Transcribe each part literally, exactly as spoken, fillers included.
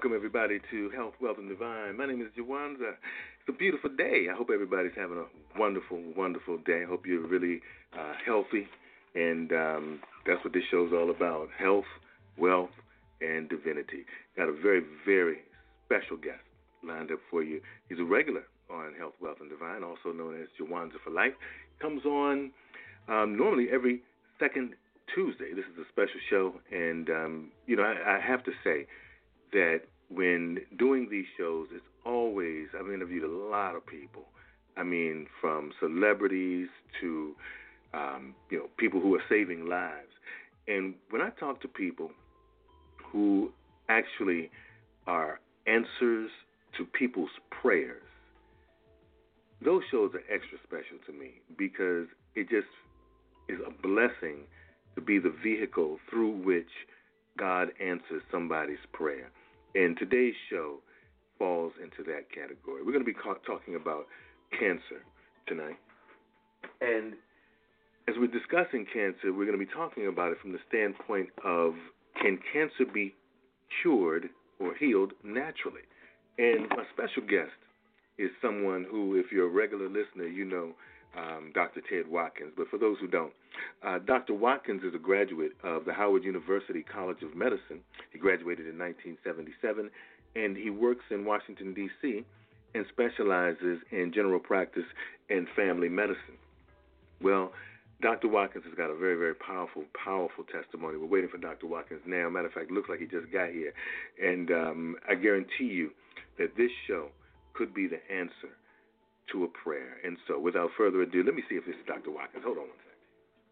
welcome everybody to Health, Wealth, and Divine. My name is Jawanza. It's a beautiful day. I hope everybody's having a wonderful, wonderful day. I hope you're really uh, healthy, and um, that's what this show's all about: health, wealth, and divinity. Got a very, very special guest lined up for you. He's a regular on Health, Wealth, and Divine, also known as Jawanza for Life. Comes on um, normally every second Tuesday. This is a special show, and um, you know, I, I have to say that when doing these shows, it's always, I've interviewed a lot of people. I mean, from celebrities to, um, you know, people who are saving lives. And when I talk to people who actually are answers to people's prayers, those shows are extra special to me because it just is a blessing to be the vehicle through which God answers somebody's prayer. And today's show falls into that category. We're going to be ca- talking about cancer tonight. And as we're discussing cancer, we're going to be talking about it from the standpoint of, can cancer be cured or healed naturally? And my special guest is someone who, if you're a regular listener, you know um, Doctor Ted Watkins. But for those who don't, uh, Doctor Watkins is a graduate of the Howard University College of Medicine. He graduated in nineteen seventy-seven, and he works in Washington, D C, and specializes in general practice and family medicine. Well, Doctor Watkins has got a very, very powerful, powerful testimony. We're waiting for Doctor Watkins now. Matter of fact, it looks like he just got here. And um, I guarantee you that this show could be the answer to a prayer. And so, without further ado, let me see if this is Doctor Watkins. Hold on one second.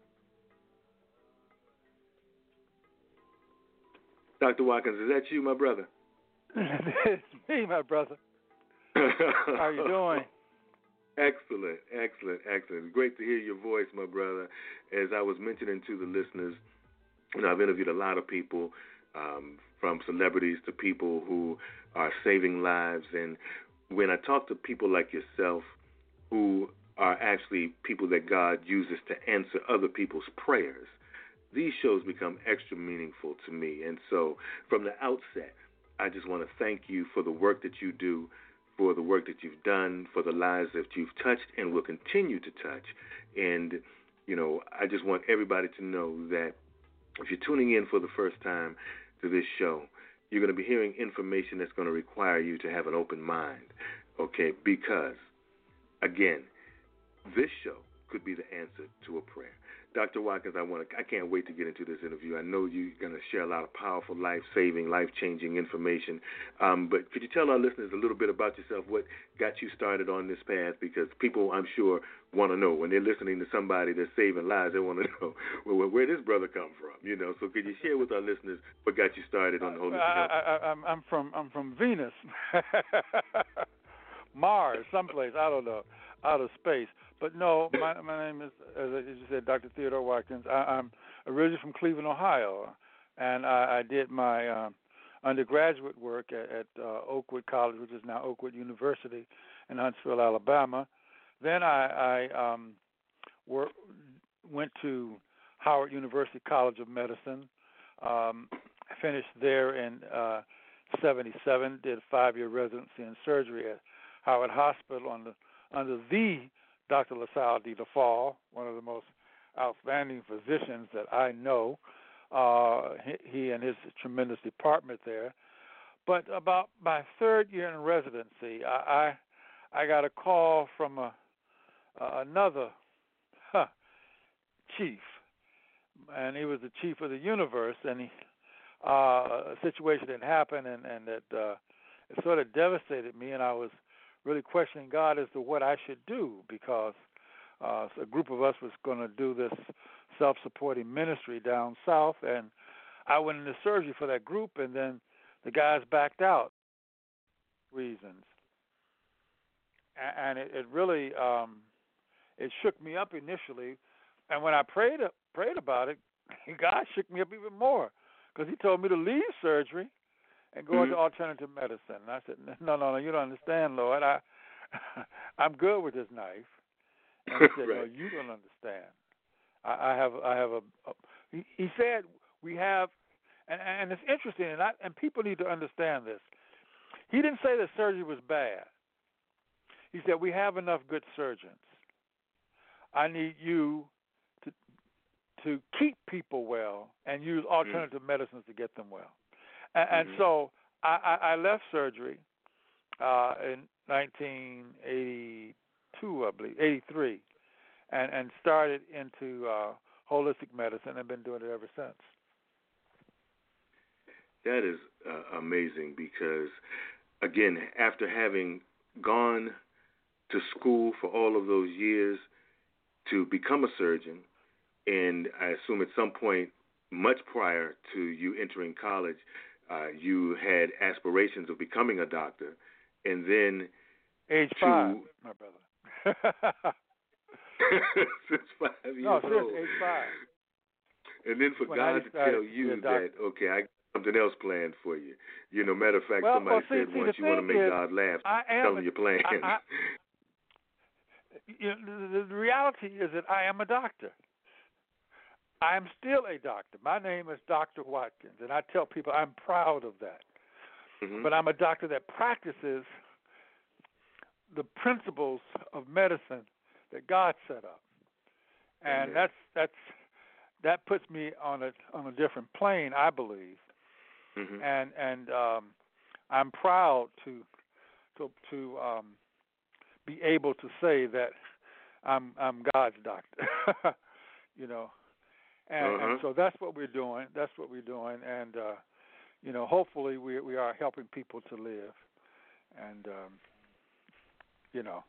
Doctor Watkins, is that you, my brother? It's me, my brother. How are you doing? Excellent, excellent, excellent. Great to hear your voice, my brother. As I was mentioning to the listeners, you know, I've interviewed a lot of people, um, from celebrities to people who are saving lives. And when I talk to people like yourself, who are actually people that God uses to answer other people's prayers, these shows become extra meaningful to me. And so from the outset, I just want to thank you for the work that you do, for the work that you've done, for the lives that you've touched and will continue to touch. And, you know, I just want everybody to know that if you're tuning in for the first time to this show, you're going to be hearing information that's going to require you to have an open mind, okay? Because, again, this show could be the answer to a prayer. Doctor Watkins, I want to, I can't wait to get into this interview. I know you're going to share a lot of powerful, life-saving, life-changing information. Um, but could you tell our listeners a little bit about yourself, what got you started on this path? Because people, I'm sure, want to know. When they're listening to somebody that's saving lives, they want to know, well, where did this brother come from? You know, so could you share with our listeners what got you started on the holistic health? I, I, I'm, I'm from I'm from Venus, Mars, someplace, I don't know, outer space. But no, my my name is, as you said, Doctor Theodore Watkins. I, I'm originally from Cleveland, Ohio, and I, I did my um, undergraduate work at, at uh, Oakwood College, which is now Oakwood University in Huntsville, Alabama. Then I, I um, wor- went to Howard University College of Medicine. Um, finished there in uh, seventy-seven. Did a five-year residency in surgery at Howard Hospital under under the Doctor LaSalle D. LaFall, one of the most outstanding physicians that I know. Uh, he, he and his tremendous department there. But about my third year in residency, I I, I got a call from a, uh, another huh, chief, and he was the chief of the universe, and he, uh, a situation had happened, and, and that uh, it sort of devastated me, and I was really questioning God as to what I should do, because uh, a group of us was going to do this self-supporting ministry down south, and I went into surgery for that group, and then the guys backed out reasons. And it, it really, um, it shook me up initially, and when I prayed prayed about it, God shook me up even more, because he told me to leave surgery and go Mm-hmm. into alternative medicine. And I said, no, no, no, you don't understand, Lord. I, I'm good with this knife. And he said, Right. no, you don't understand. I, I have, I have a. a he, he said we have, and, and it's interesting, and I, and people need to understand this. He didn't say that surgery was bad. He said, we have enough good surgeons. I need you to to keep people well and use alternative mm-hmm. medicines to get them well. And, mm-hmm. and so I, I, I left surgery uh, in nineteen eighty-two, I believe, eighty-three, and, and started into uh, holistic medicine and have been doing it ever since. That is uh, amazing because, again, after having gone to school for all of those years to become a surgeon, and I assume at some point, much prior to you entering college, uh, you had aspirations of becoming a doctor, and then age to, five, my brother. Since five years no, old. seriously, age five. And then for when God to tell you that, okay, I got something else planned for you. You know, matter of fact, well, somebody well, see, said see, once you want to make is, God laugh, I am tell him your plan. I, I, you know, the, the reality is that I am a doctor. I am still a doctor. My name is Doctor Watkins, and I tell people I'm proud of that. Mm-hmm. But I'm a doctor that practices the principles of medicine that God set up, and mm-hmm. that's that's that puts me on a on a different plane, I believe. Mm-hmm. And and um, I'm proud to to to um, be able to say that I'm I'm God's doctor. you know. And, uh-huh. and so that's what we're doing. That's what we're doing, and uh, you know, hopefully we we are helping people to live, and um, you know,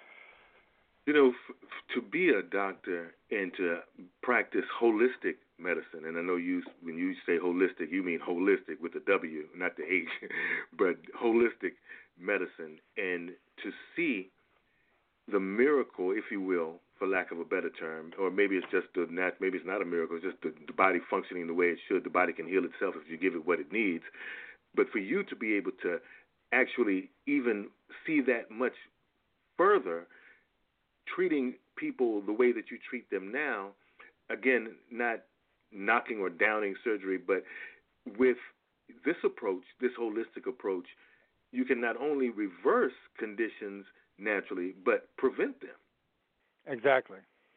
you know, f- to be a doctor and to practice holistic medicine, and I know you when you say holistic, you mean holistic with the W, not the H, but holistic medicine, and to see the miracle, if you will, for lack of a better term, or maybe it's just the nat- maybe it's not a miracle, it's just the, the body functioning the way it should. The body can heal itself if you give it what it needs. But for you to be able to actually even see that much further, treating people the way that you treat them now, again, not knocking or downing surgery, but with this approach, this holistic approach, you can not only reverse conditions naturally, but prevent them. Exactly.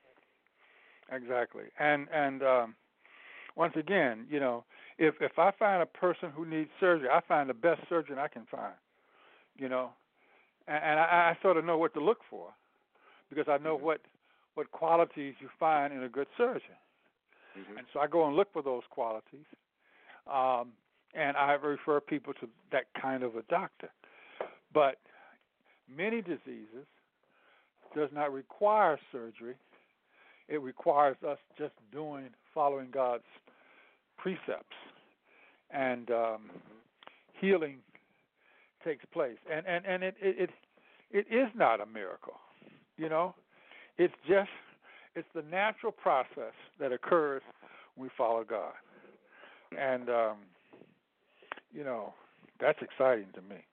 Exactly. And and um, once again, you know, if if I find a person who needs surgery, I find the best surgeon I can find. You know, and, and I, I sort of know what to look for because I know mm-hmm. what what qualities you find in a good surgeon. Mm-hmm. And so I go and look for those qualities, um, and I refer people to that kind of a doctor. But many diseases does not require surgery. It requires us just doing, following God's precepts, and um, healing takes place. And and and it, it it it is not a miracle, you know. It's just it's the natural process that occurs when we follow God, and um, you know that's exciting to me.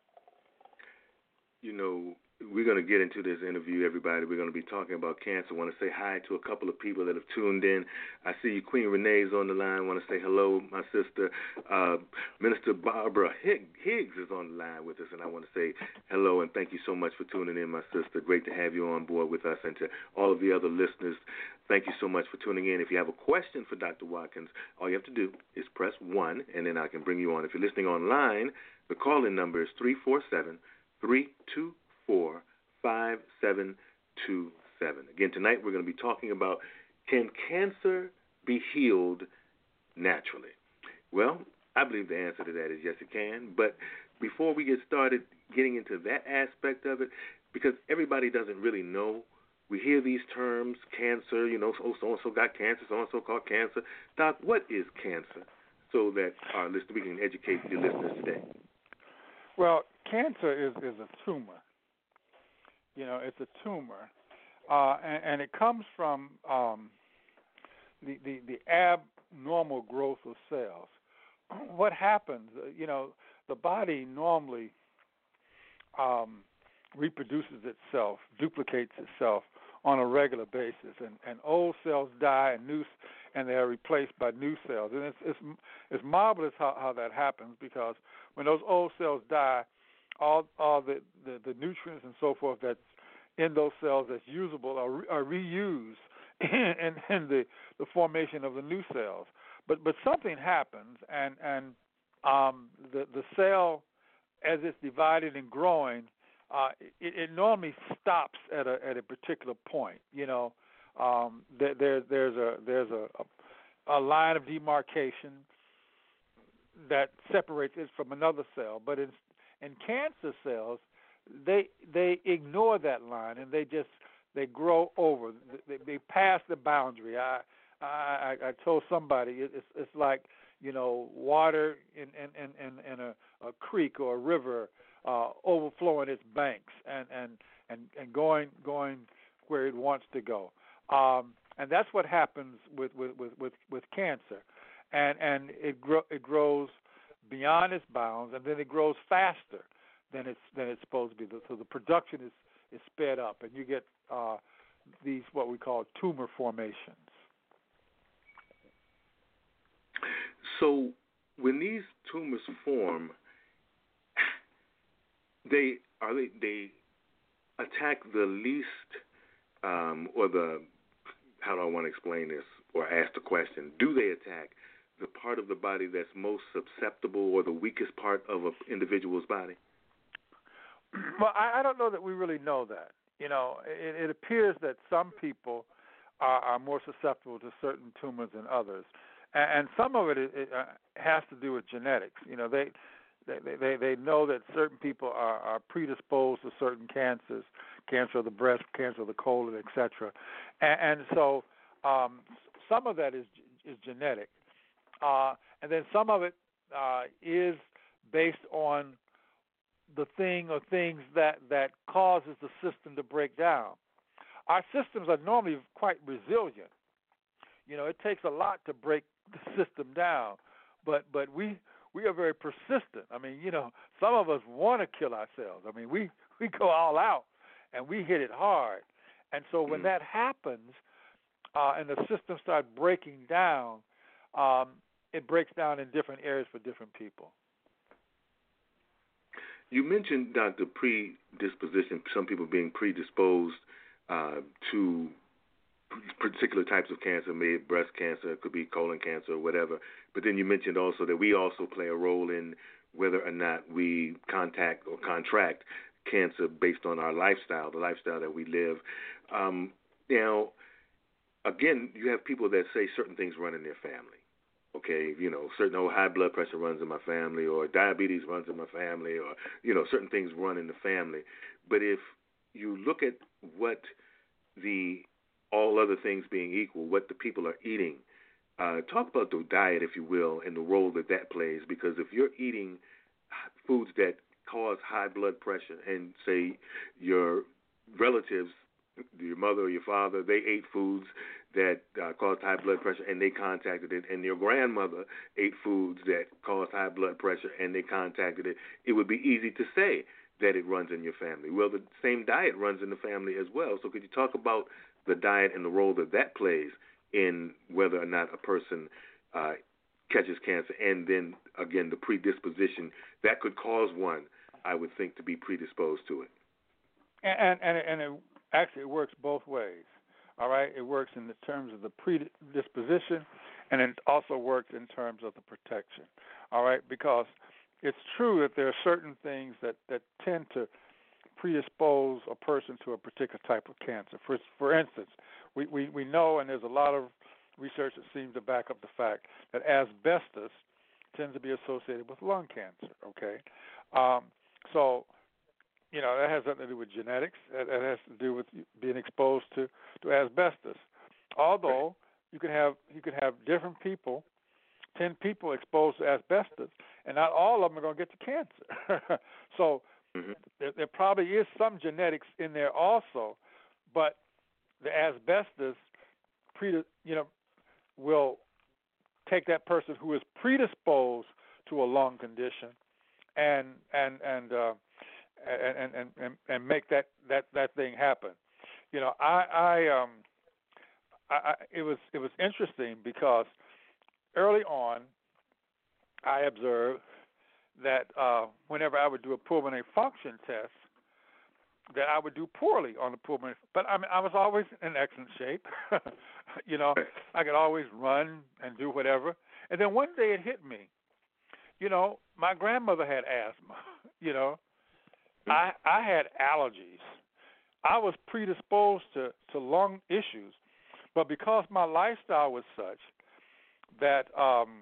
You know, we're going to get into this interview, everybody. We're going to be talking about cancer. I want to say hi to a couple of people that have tuned in. I see you, Queen Renee's on the line. I want to say hello, my sister. Uh, Minister Barbara Higgs is on the line with us, and I want to say hello and thank you so much for tuning in, my sister. Great to have you on board with us. And to all of the other listeners, thank you so much for tuning in. If you have a question for Doctor Watkins, all you have to do is press one, and then I can bring you on. If you're listening online, the call-in number is three four seven, three two four, five seven two seven. Again, tonight we're going to be talking about, can cancer be healed naturally? Well, I believe the answer to that is yes, it can. But before we get started getting into that aspect of it, because everybody doesn't really know, we hear these terms, cancer, you know, oh, so-and-so got cancer, so-and-so caught cancer. Doc, what is cancer? So that our listeners, we can educate the listeners today. Well, cancer is, is a tumor. You know, it's a tumor, uh, and, and it comes from um, the, the, the abnormal growth of cells. What happens, you know, the body normally um, reproduces itself, duplicates itself on a regular basis, and, and old cells die and new, and they are replaced by new cells. And it's it's, it's marvelous how, how that happens, because when those old cells die, all all the, the, the nutrients and so forth that's in those cells that's usable are, re- are reused in, in the, the formation of the new cells. But but something happens, and and um, the the cell, as it's divided and growing, uh, it, it normally stops at a at a particular point. You know, um, there, there there's a there's a, a a line of demarcation that separates it from another cell. But in in cancer cells, they they ignore that line and they just they grow over. They, they pass the boundary. I I, I told somebody it's it's like, you know, water in in in, in a, a creek or a river uh, overflowing its banks and, and, and, and going going where it wants to go. Um, and that's what happens with with, with, with, with cancer. And and it grow, it grows beyond its bounds, and then it grows faster than it's than it's supposed to be. So the production is, is sped up, and you get uh, these what we call tumor formations. So when these tumors form, they are they they attack the least um, or the how do I want to explain this or ask the question? Do they attack the part of the body that's most susceptible or the weakest part of an individual's body? Well, I, I don't know that we really know that. You know, it, it appears that some people are, are more susceptible to certain tumors than others, and, and some of it, it, it uh, has to do with genetics. You know, they they they, they know that certain people are, are predisposed to certain cancers, cancer of the breast, cancer of the colon, et cetera. And, and so um, some of that is is genetic. Uh, and then some of it uh, is based on the thing or things that, that causes the system to break down. Our systems are normally quite resilient. You know, it takes a lot to break the system down, but but we we are very persistent. I mean, you know, some of us want to kill ourselves. I mean, we, we go all out and we hit it hard. And so when that happens uh, and the system starts breaking down, um, it breaks down in different areas for different people. You mentioned, Doctor, predisposition, some people being predisposed uh, to particular types of cancer, maybe breast cancer, it could be colon cancer or whatever. But then you mentioned also that we also play a role in whether or not we contact or contract cancer based on our lifestyle, the lifestyle that we live. Um, now, again, you have people that say certain things run in their family. Okay, you know, certain oh, high blood pressure runs in my family, or diabetes runs in my family, or, you know, certain things run in the family. But if you look at what the, all other things being equal, what the people are eating, uh, talk about the diet, if you will, and the role that that plays. Because if you're eating foods that cause high blood pressure, and say your relatives, your mother or your father, they ate foods that uh, caused high blood pressure and they contacted it, and your grandmother ate foods that caused high blood pressure and they contacted it, it would be easy to say that it runs in your family. Well, the same diet runs in the family as well. So could you talk about the diet and the role that that plays in whether or not a person uh, catches cancer, and then, again, the predisposition that could cause one, I would think, to be predisposed to it? And, and, and it actually it works both ways. All right, it works in the terms of the predisposition, and it also works in terms of the protection. All right, because it's true that there are certain things that, that tend to predispose a person to a particular type of cancer. For for instance, we, we, we know, and there's a lot of research that seems to back up the fact that asbestos tends to be associated with lung cancer. Okay, um, so. You know, that has nothing to do with genetics. That has to do with being exposed to, to asbestos. Although you can have you can have different people, ten people exposed to asbestos, and not all of them are going to get the cancer. so mm-hmm. there, there probably is some genetics in there also, but the asbestos, pre, you know, will take that person who is predisposed to a lung condition, and and and. Uh, And, and and and make that, that, that thing happen. You know, I I um I, I it was it was interesting because early on I observed that uh, whenever I would do a pulmonary function test, that I would do poorly on the pulmonary. But I mean, I was always in excellent shape. You know, I could always run and do whatever. And then one day it hit me. You know, my grandmother had asthma. You know, I I had allergies. I was predisposed to, to lung issues, but because my lifestyle was such that um,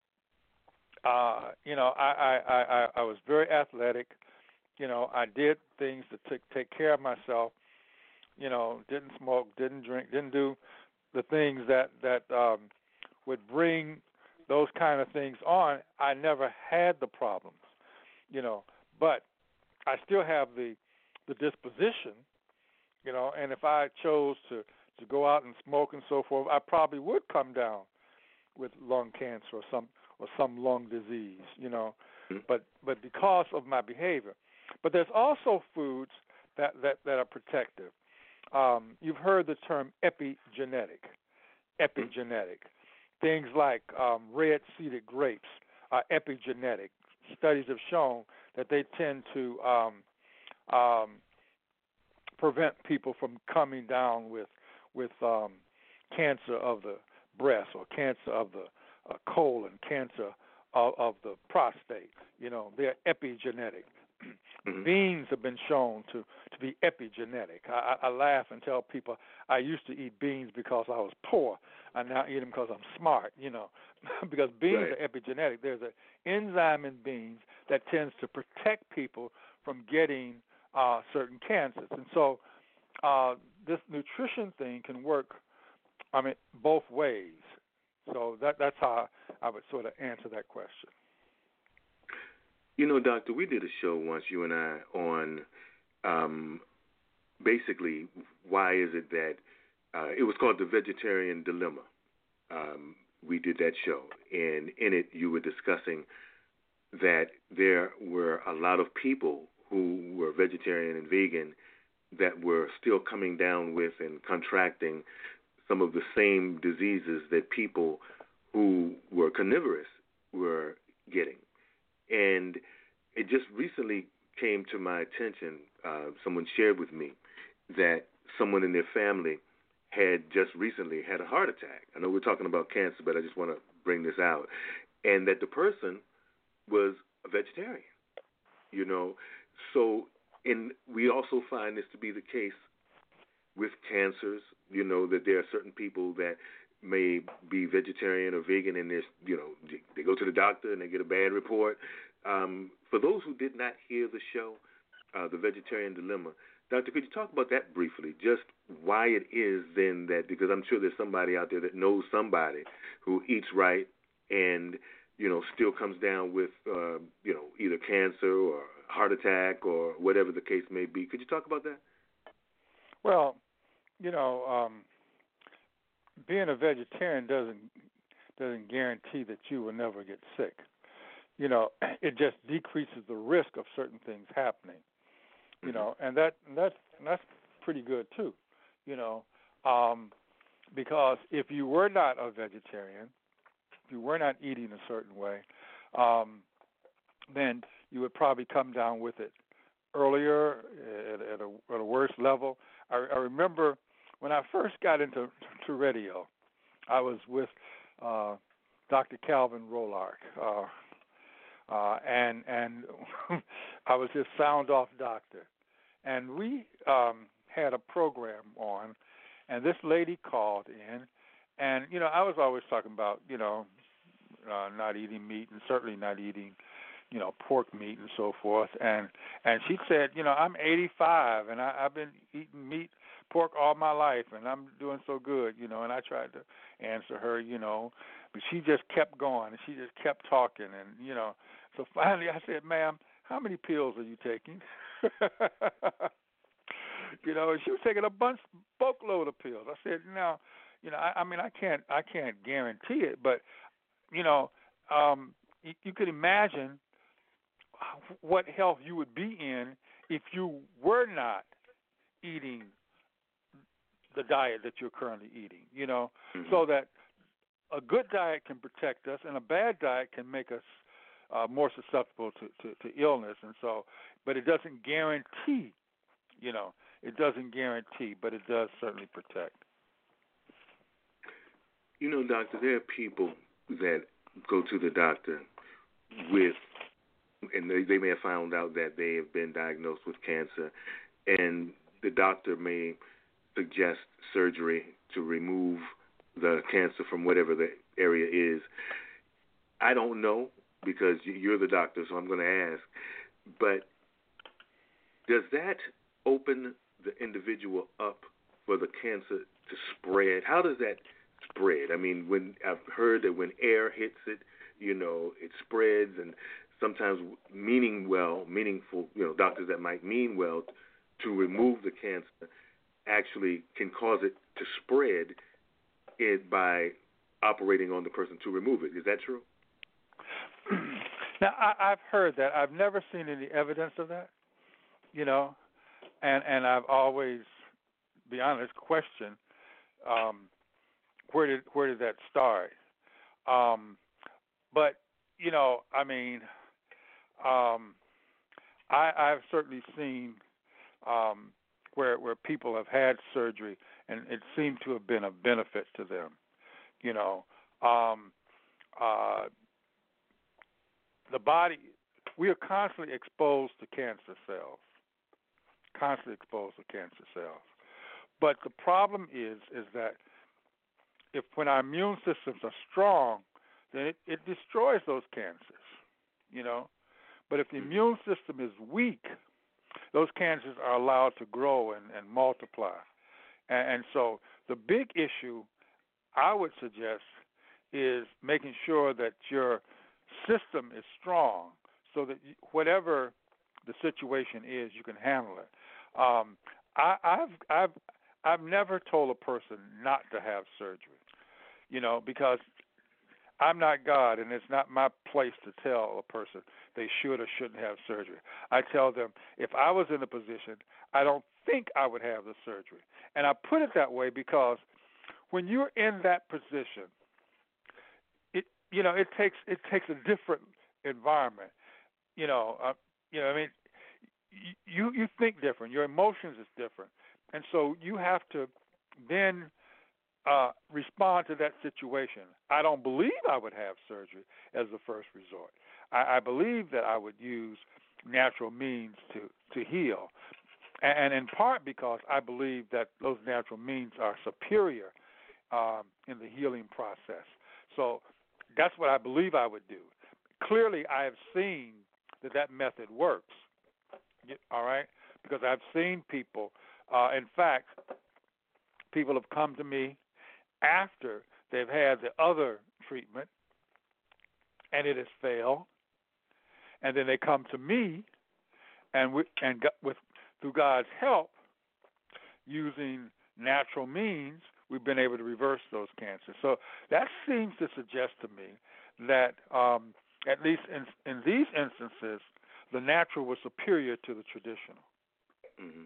uh, you know, I, I, I, I was very athletic. You know, I did things to take take care of myself. You know, didn't smoke, didn't drink, didn't do the things that that um, would bring those kind of things on. I never had the problems. You know, but I still have the the disposition. You know, and if I chose to to go out and smoke and so forth, I probably would come down with lung cancer or some or some lung disease. You know, but but because of my behavior. But there's also foods that, that, that are protective. Um, you've heard the term epigenetic. Epigenetic. Things like um, red-seeded grapes are epigenetic. Studies have shown that they tend to um, um, prevent people from coming down with with um, cancer of the breast or cancer of the uh, colon, cancer of, of the prostate. You know, they're epigenetic. Mm-hmm. Beans have been shown to, to be epigenetic. I, I laugh and tell people I used to eat beans because I was poor. I now eat them because I'm smart, you know, because beans right. are epigenetic. There's an enzyme in beans that tends to protect people from getting uh, certain cancers. And so uh, this nutrition thing can work, I mean, both ways. So that that's how I would sort of answer that question. You know, Doctor, we did a show once, you and I, on um, basically why is it that uh, it was called The Vegetarian Dilemma. Um, we did that show, and in it you were discussing that there were a lot of people who were vegetarian and vegan that were still coming down with and contracting some of the same diseases that people who were carnivorous were getting. And it just recently came to my attention, uh, someone shared with me that someone in their family had just recently had a heart attack. I know we're talking about cancer, but I just want to bring this out. And that the person was a vegetarian, you know. So, and we also find this to be the case with cancers, you know, that there are certain people that may be vegetarian or vegan, and there's, you know, they go to the doctor and they get a bad report. Um, for those who did not hear the show, uh, The Vegetarian Dilemma, Doctor, could you talk about that briefly, just why it is then that, because I'm sure there's somebody out there that knows somebody who eats right and, you know, still comes down with, uh, you know, either cancer or heart attack or whatever the case may be. Could you talk about that? Well, you know, um, being a vegetarian doesn't doesn't guarantee that you will never get sick. You know, it just decreases the risk of certain things happening. You know, and that and that's and that's pretty good too. You know, um, because if you were not a vegetarian, if you were not eating a certain way, um, then you would probably come down with it earlier at, at, a, at a worse level. I, I remember when I first got into to radio, I was with uh, Doctor Calvin Rolark, uh, uh, and and I was his sound-off doctor, and we um, had a program on, and this lady called in, and you know I was always talking about you know uh, not eating meat and certainly not eating you know pork meat and so forth, and and she said you know I'm eighty-five and I, I've been eating meat. Pork all my life, and I'm doing so good, you know, and I tried to answer her, you know, but she just kept going, and she just kept talking, and, you know, so finally I said, ma'am, how many pills are you taking? You know, and she was taking a bunch, boatload of pills. I said, no, you know, I, I mean, I can't, I can't guarantee it, but, you know, um, you, you could imagine what health you would be in if you were not eating the diet that you're currently eating, you know, mm-hmm. so that a good diet can protect us and a bad diet can make us uh, more susceptible to, to, to illness, and so, but it doesn't guarantee, you know, it doesn't guarantee, but it does certainly protect. You know, doctor, there are people that go to the doctor with, and they, they may have found out that they have been diagnosed with cancer, and the doctor may suggest surgery to remove the cancer from whatever the area is. I don't know because you're the doctor, so I'm going to ask, but does that open the individual up for the cancer to spread? How does that spread? I mean, when I've heard that when air hits it, you know, it spreads, and sometimes meaning well, meaningful, you know, doctors that might mean well to remove the cancer actually can cause it to spread it by operating on the person to remove it. Is that true? Now, I, I've heard that. I've never seen any evidence of that, you know, and, and I've always, to be honest, questioned um, where did where did that start? Um, but, you know, I mean, um, I, I've certainly seen um, where where people have had surgery, and it seemed to have been a benefit to them. You know, um, uh, the body, we are constantly exposed to cancer cells, constantly exposed to cancer cells. But the problem is, is that if when our immune systems are strong, then it, it destroys those cancers, you know. But if the immune system is weak, those cancers are allowed to grow and, and multiply. And, and so the big issue, I would suggest, is making sure that your system is strong so that you, whatever the situation is, you can handle it. Um, I, I've, I've, I've never told a person not to have surgery, you know, because I'm not God, and it's not my place to tell a person they should or shouldn't have surgery. I tell them, if I was in a position, I don't think I would have the surgery. And I put it that way because when you're in that position, it you know it takes it takes a different environment. You know, uh, you know. I mean, you you think different. Your emotions is different, and so you have to then uh, respond to that situation. I don't believe I would have surgery as the first resort. I, I believe that I would use natural means to, to heal, and, and in part because I believe that those natural means are superior um, in the healing process. So that's what I believe I would do. Clearly, I have seen that that method works, all right, because I've seen people, uh, in fact, people have come to me after they've had the other treatment and it has failed, and then they come to me, and we, and with through God's help, using natural means, we've been able to reverse those cancers. So that seems to suggest to me that um, at least in, in these instances, the natural was superior to the traditional. Mm-hmm.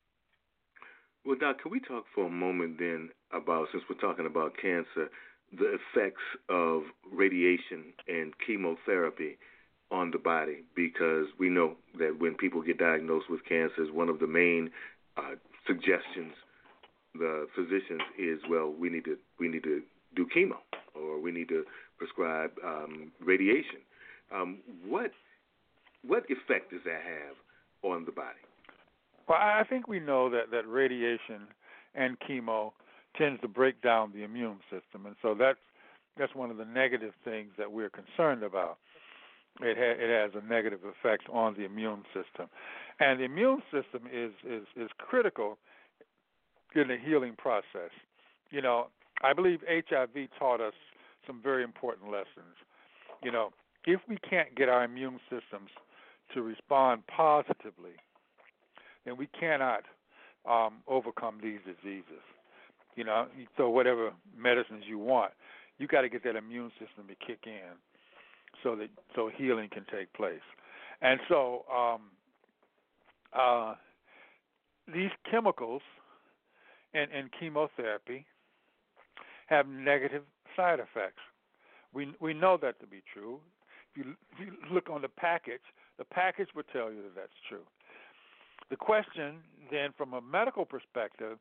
Well, Doc, can we talk for a moment then about, since we're talking about cancer, the effects of radiation and chemotherapy on the body? Because we know that when people get diagnosed with cancer, one of the main uh, suggestions the physicians is, well, we need to we need to do chemo, or we need to prescribe um, radiation. Um, what what effect does that have on the body? Well, I think we know that, that radiation and chemo tends to break down the immune system, and so that's that's one of the negative things that we're concerned about. It ha- it has a negative effect on the immune system, and the immune system is, is, is critical in the healing process. You know, I believe H I V taught us some very important lessons. You know, if we can't get our immune systems to respond positively, then we cannot um, overcome these diseases. You know, you throw whatever medicines you want, you got to get that immune system to kick in so that so healing can take place. And so um, uh, these chemicals and, and chemotherapy have negative side effects. We we know that to be true. if you, if you look on the package, the package would tell you that that's true. The question then, from a medical perspective,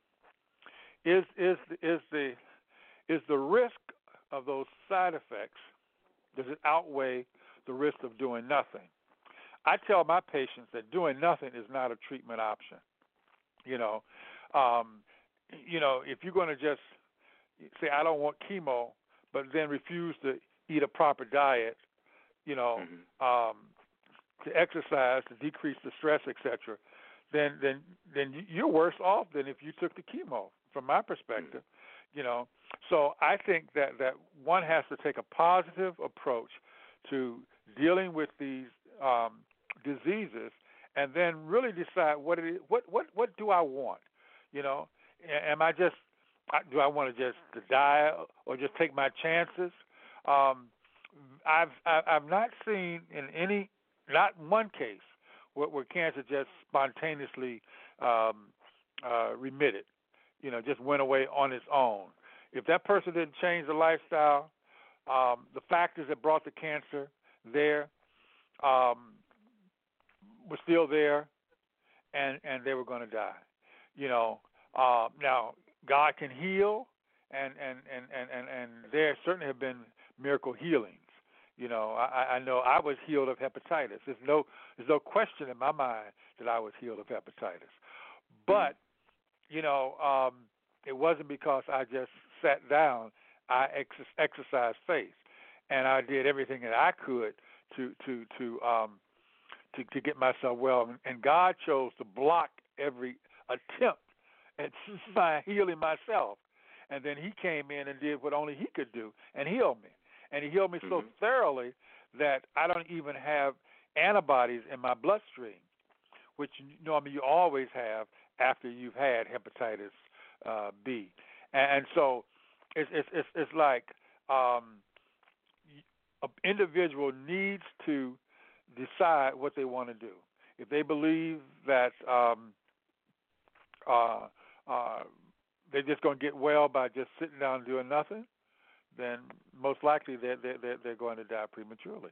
is is is the is the risk of those side effects, does it outweigh the risk of doing nothing? I tell my patients that doing nothing is not a treatment option. You know, um, you know, if you're going to just say I don't want chemo, but then refuse to eat a proper diet, you know, mm-hmm. um, to exercise, to decrease the stress, et cetera, then then then you're worse off than if you took the chemo. From my perspective, mm-hmm. you know, so I think that, that one has to take a positive approach to dealing with these um, diseases, and then really decide what it is, what what what do I want, you know? Am I just do I want to just to die or just take my chances? Um, I've I've not seen in any not one case where, where cancer just spontaneously um, uh, remitted. You know, just went away on its own. If that person didn't change the lifestyle, um, the factors that brought the cancer there um, were still there, and, and they were going to die. You know, uh, now God can heal, and, and, and, and, and, and there certainly have been miracle healings. You know, I, I know I was healed of hepatitis. There's no there's no question in my mind that I was healed of hepatitis, but you know, um, it wasn't because I just sat down. I ex- exercised faith, and I did everything that I could to to to um, to, to get myself well. And God chose to block every attempt at healing myself. And then He came in and did what only He could do and healed me. And He healed me mm-hmm. so thoroughly that I don't even have antibodies in my bloodstream, which normally you always have after you've had hepatitis uh, B, and, and so it's it's it's, it's like um, an individual needs to decide what they want to do. If they believe that um, uh, uh, they're just going to get well by just sitting down and doing nothing, then most likely they're they're they're going to die prematurely.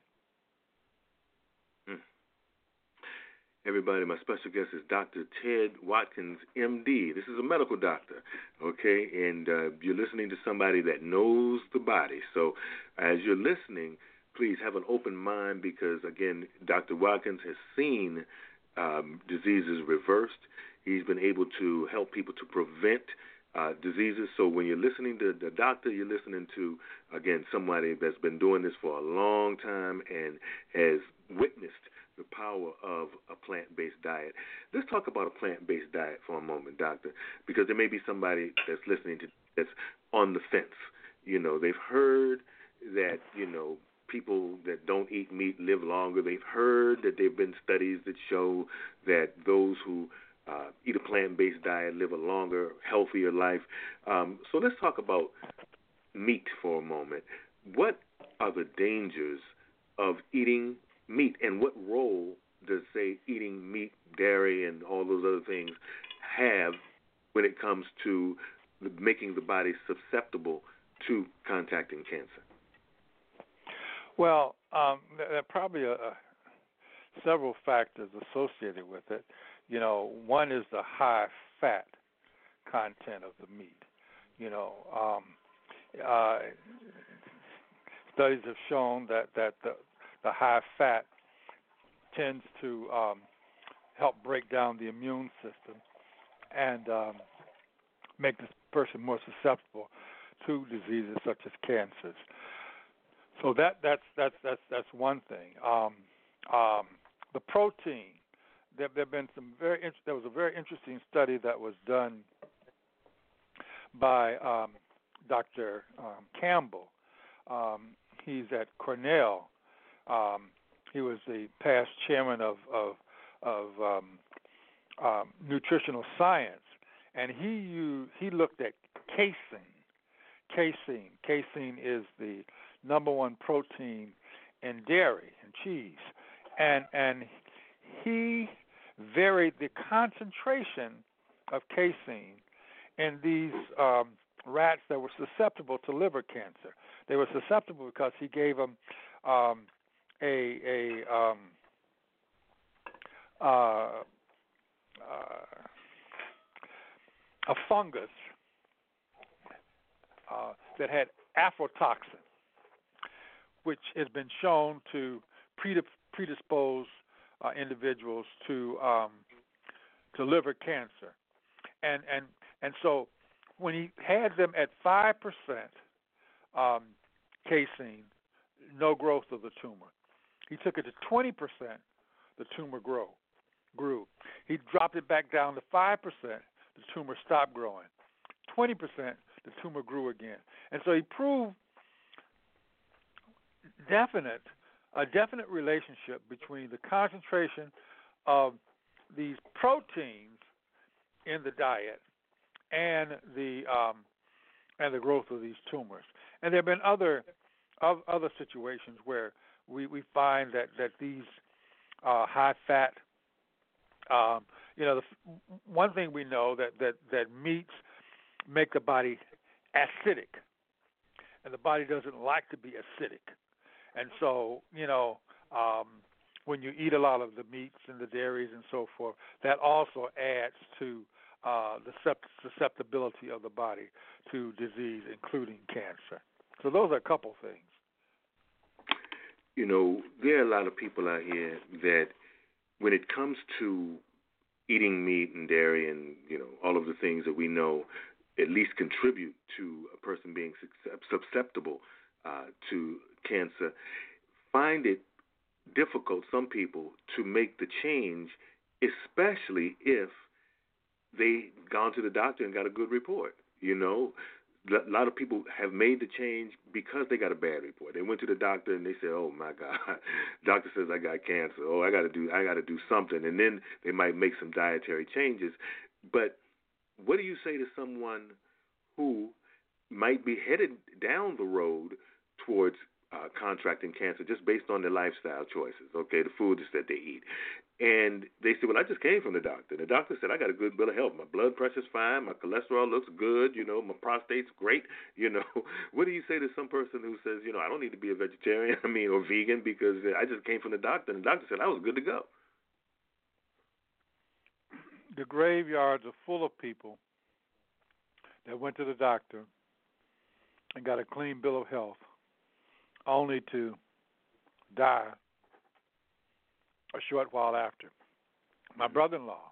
Mm. Everybody, my special guest is Doctor Ted Watkins, M D. This is a medical doctor, okay? And uh, you're listening to somebody that knows the body. So as you're listening, please have an open mind because, again, Doctor Watkins has seen um, diseases reversed. He's been able to help people to prevent uh, diseases. So when you're listening to the doctor, you're listening to, again, somebody that's been doing this for a long time and has witnessed the power of a plant-based diet. Let's talk about a plant-based diet for a moment, doctor, because there may be somebody that's listening to that's on the fence. You know, they've heard that, you know, people that don't eat meat live longer. They've heard that there have been studies that show that those who uh, eat a plant-based diet live a longer, healthier life. Um, so let's talk about meat for a moment. What are the dangers of eating meat, and what role does, say, eating meat, dairy, and all those other things have when it comes to the, making the body susceptible to contacting cancer? Well, um, there are probably a, a, several factors associated with it. You know, one is the high fat content of the meat. You know, um, uh, studies have shown that, that the The high fat tends to um, help break down the immune system and um, make this person more susceptible to diseases such as cancers. So that that's that's that's that's one thing. Um, um, the protein. There have been some very. There was a very interesting study that was done by um, Doctor Um, Campbell. Um, he's at Cornell. Um, he was the past chairman of of, of um, um, nutritional science, and he used, he looked at casein. Casein. Casein is the number one protein in dairy and cheese, and and he varied the concentration of casein in these um, rats that were susceptible to liver cancer. They were susceptible because he gave them Um, a a um, uh, uh, a fungus uh, that had aflatoxin, which has been shown to predispose uh, individuals to um, to liver cancer, and and and so when he had them at five percent um, casein, no growth of the tumor. He took it to twenty percent, the tumor grow grew. He dropped it back down to five percent, the tumor stopped growing. twenty percent, the tumor grew again, and so he proved definite a definite relationship between the concentration of these proteins in the diet and the um, and the growth of these tumors. And there have been other of other situations where we, we find that that these uh, high fat, um, you know, the, one thing we know that, that that meats make the body acidic, and the body doesn't like to be acidic. And so, you know, um, when you eat a lot of the meats and the dairies and so forth, that also adds to uh, the susceptibility of the body to disease, including cancer. So those are a couple things. You know, there are a lot of people out here that when it comes to eating meat and dairy and, you know, all of the things that we know at least contribute to a person being susceptible uh, to cancer, find it difficult, some people, to make the change, especially if they've gone to the doctor and got a good report. You know, a lot of people have made the change because they got a bad report. They went to the doctor and they said, "Oh my God, doctor says I got cancer. Oh, I got to do, I got to do something." And then they might make some dietary changes. But what do you say to someone who might be headed down the road towards uh, contracting cancer just based on their lifestyle choices, okay, the foods that they eat? And they say, "Well, I just came from the doctor. The doctor said I got a good bill of health. My blood pressure's fine. My cholesterol looks good. You know, my prostate's great. You know," what do you say to some person who says, "You know, I don't need to be a vegetarian, I mean, or vegan because I just came from the doctor and the doctor said I was good to go"? The graveyards are full of people that went to the doctor and got a clean bill of health, only to die a short while after. My brother-in-law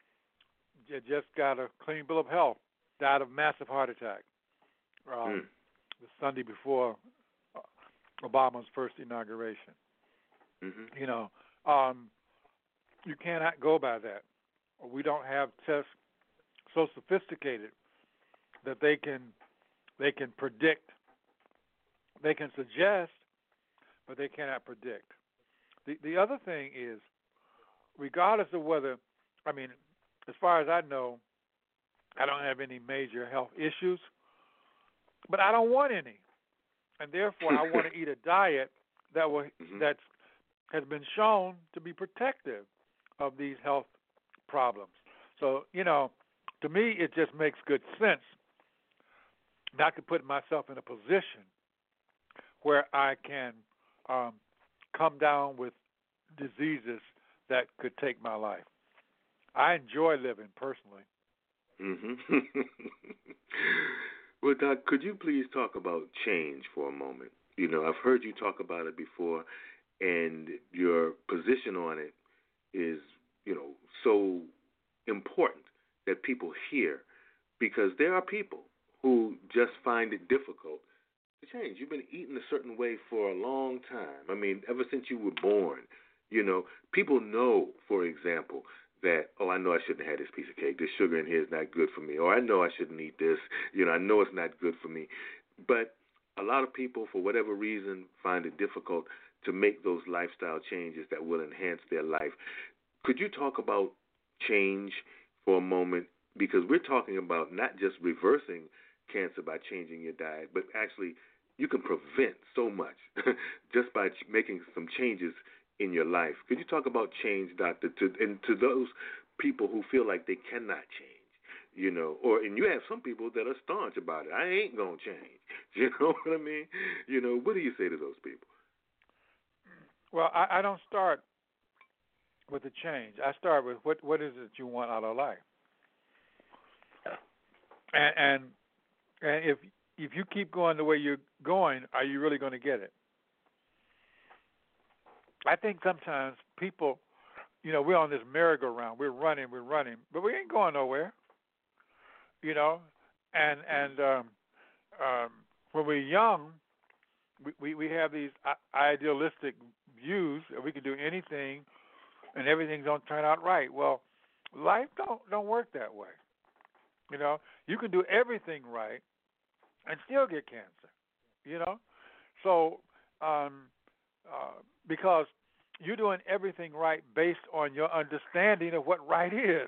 just got a clean bill of health, died of massive heart attack um, mm. the Sunday before Obama's first inauguration. Mm-hmm. You know, um, you cannot go by that. We don't have tests so sophisticated that they can they can predict. They can suggest, but they cannot predict. The the other thing is, regardless of whether, I mean, as far as I know, I don't have any major health issues, but I don't want any, and therefore I want to eat a diet that will mm-hmm. that has been shown to be protective of these health problems. So, you know, to me, it just makes good sense not to put myself in a position where I can um, come down with diseases that could take my life. I enjoy living personally. Mm-hmm. Well, Doc, could you please talk about change for a moment? You know, I've heard you talk about it before, and your position on it is, you know, so important that people hear, because there are people who just find it difficult to change. You've been eating a certain way for a long time. I mean, ever since you were born. You know, people know, for example, that, oh, I know I shouldn't have had this piece of cake. This sugar in here is not good for me. Or I know I shouldn't eat this. You know, I know it's not good for me. But a lot of people, for whatever reason, find it difficult to make those lifestyle changes that will enhance their life. Could you talk about change for a moment? Because we're talking about not just reversing cancer by changing your diet, but actually you can prevent so much just by making some changes in your life. Could you talk about change, doctor, to and to those people who feel like they cannot change, you know, or and you have some people that are staunch about it. I ain't gonna change. You know what I mean? You know, what do you say to those people? Well, I, I don't start with the change. I start with what what is it you want out of life, and and, and if if you keep going the way you're going, are you really going to get it? I think sometimes people, you know, we're on this merry-go-round. We're running, we're running, but we ain't going nowhere. You know, and and um, um, when we're young, we, we, we have these idealistic views that we can do anything and everything's going to turn out right. Well, life don't don't work that way. You know, you can do everything right and still get cancer. You know, so um, uh, because you're doing everything right based on your understanding of what right is.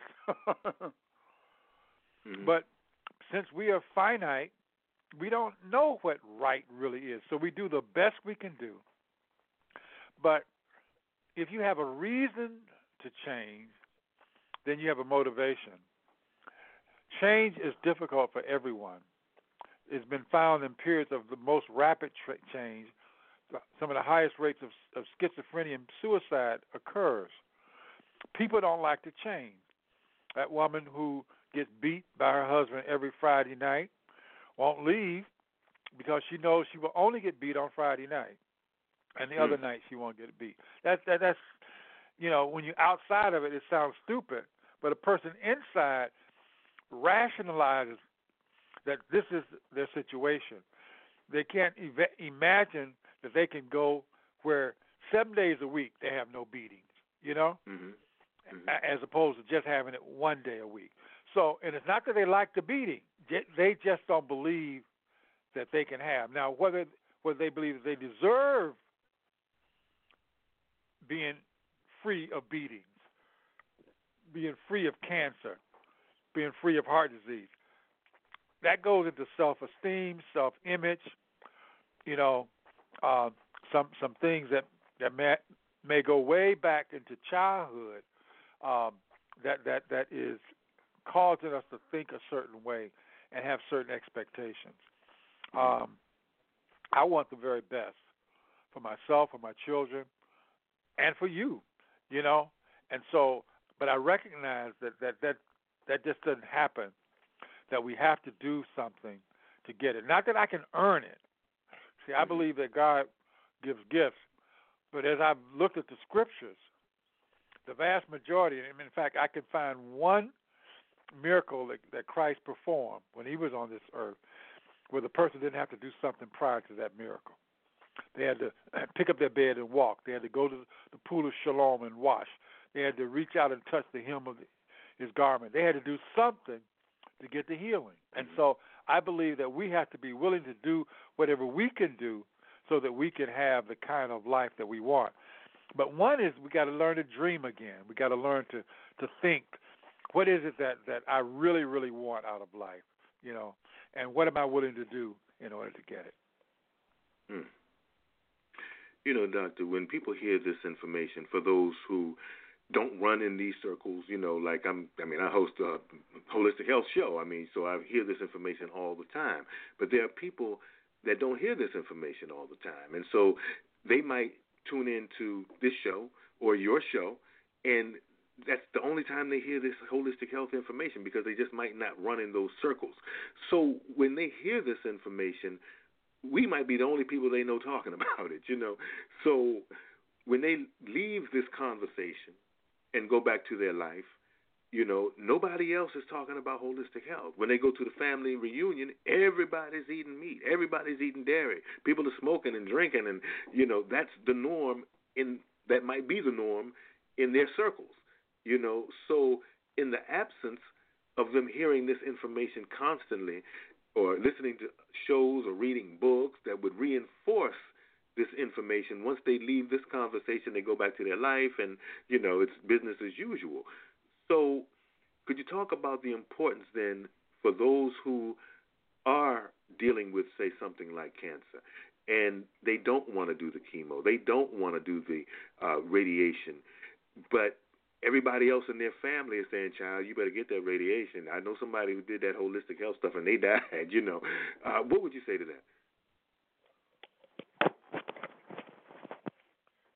Mm-hmm. But since we are finite, we don't know what right really is. So we do the best we can do. But if you have a reason to change, then you have a motivation. Change is difficult for everyone. It's been found in periods of the most rapid tra- change, some of the highest rates of, of schizophrenia and suicide occurs. People don't like to change. That woman who gets beat by her husband every Friday night won't leave because she knows she will only get beat on Friday night, and the mm. other night she won't get beat. That, that that's you know, when you're outside of it, it sounds stupid, but a person inside rationalizes that this is their situation. They can't ev- imagine that they can go where seven days a week they have no beatings, you know, mm-hmm. Mm-hmm. as opposed to just having it one day a week. So, and it's not that they like the beating; they just don't believe that they can have. Now, whether whether they believe that they deserve being free of beatings, being free of cancer, being free of heart disease, that goes into self-esteem, self-image, you know, uh, some some things that that may, may go way back into childhood um, that that that is causing us to think a certain way and have certain expectations. Um, I want the very best for myself, for my children, and for you, you know. And so, but I recognize that that that, that just doesn't happen, that we have to do something to get it. Not that I can earn it. See, I believe that God gives gifts, but as I've looked at the scriptures, the vast majority, and in fact, I can find one miracle that, that Christ performed when he was on this earth where the person didn't have to do something prior to that miracle. They had to pick up their bed and walk. They had to go to the pool of Siloam and wash. They had to reach out and touch the hem of his garment. They had to do something to get the healing. And so I believe that we have to be willing to do whatever we can do so that we can have the kind of life that we want. But one is we got to learn to dream again. We got to learn to, to think, what is it that, that I really, really want out of life, you know, and what am I willing to do in order to get it? Hmm. You know, Doctor, when people hear this information, for those who don't run in these circles, you know, like I'm, I mean, I host a holistic health show. I mean, so I hear this information all the time. But there are people that don't hear this information all the time. And so they might tune into this show or your show, and that's the only time they hear this holistic health information because they just might not run in those circles. So when they hear this information, we might be the only people they know talking about it, you know. So when they leave this conversation and go back to their life, you know, nobody else is talking about holistic health. When they go to the family reunion, everybody's eating meat. Everybody's eating dairy. People are smoking and drinking, and, you know, that's the norm. In that might be the norm in their circles, you know. So in the absence of them hearing this information constantly or listening to shows or reading books that would reinforce this information, once they leave this conversation, they go back to their life and, you know, it's business as usual. So could you talk about the importance then for those who are dealing with, say, something like cancer, and they don't want to do the chemo, they don't want to do the uh, radiation, but everybody else in their family is saying, child, you better get that radiation. I know somebody who did that holistic health stuff and they died, you know. Uh, what would you say to that?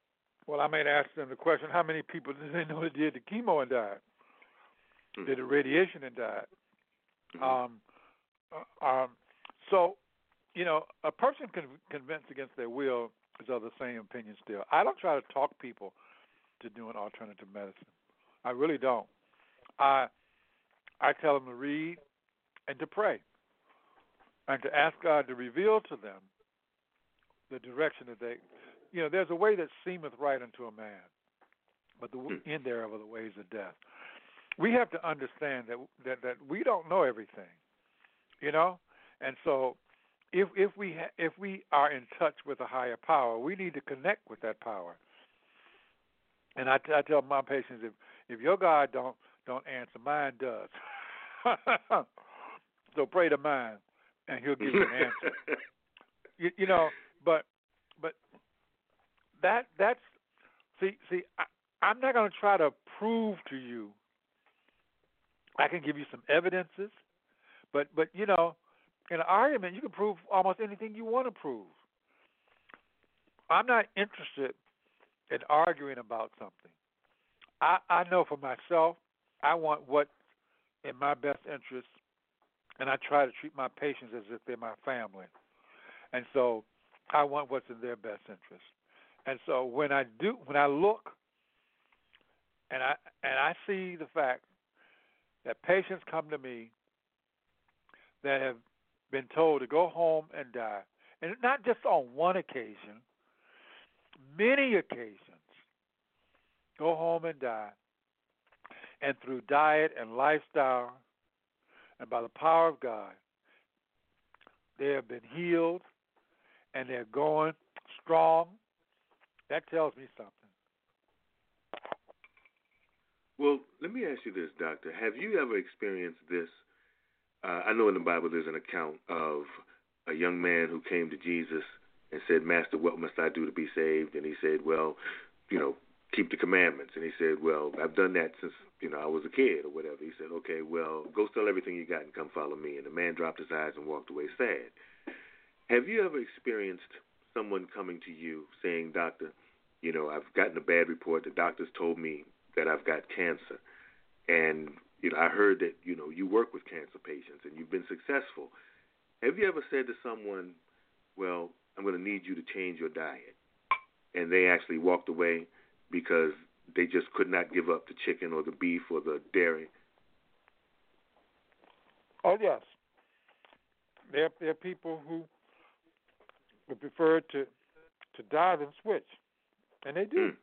Well, I might ask them the question: how many people did they know that did the chemo and died? Mm-hmm. Did the radiation and died? Mm-hmm. Um, uh, um, so, you know, a person can convinced against their will is of the same opinion still. I don't try to talk people to doing alternative medicine. I really don't. I I tell them to read and to pray and to ask God to reveal to them the direction that they, you know, there's a way that seemeth right unto a man, but the end thereof are the ways of death. We have to understand that that, that we don't know everything, you know, and so if if we ha- if we are in touch with a higher power, we need to connect with that power. And I, t- I tell my patients, if if your God don't don't answer, mine does. So pray to mine, and He'll give you an answer. you, you know, but but that that's see see I, I'm not going to try to prove to you. I can give you some evidences, but but you know, in an argument, you can prove almost anything you want to prove. I'm not interested in arguing about something. I, I know for myself, I want what's in my best interest, and I try to treat my patients as if they're my family. And so I want what's in their best interest. And so when I do, when I look and I and I see the fact that patients come to me that have been told to go home and die, and not just on one occasion, many occasions, go home and die, and through diet and lifestyle and by the power of God, they have been healed and they're going strong. That tells me something. Well, let me ask you this, Doctor. Have you ever experienced this? Uh, I know in the Bible there's an account of a young man who came to Jesus and said, Master, what must I do to be saved? And he said, well, you know, keep the commandments. And he said, well, I've done that since, you know, I was a kid or whatever. He said, okay, well, go sell everything you got and come follow me. And the man dropped his eyes and walked away sad. Have you ever experienced someone coming to you saying, Doctor, you know, I've gotten a bad report. The doctors told me that I've got cancer. And, you know, I heard that, you know, you work with cancer patients and you've been successful. Have you ever said to someone, well, I'm going to need you to change your diet? And they actually walked away because they just could not give up the chicken or the beef or the dairy? Oh, yes. There, there are people who would prefer to, to die than switch. And they do.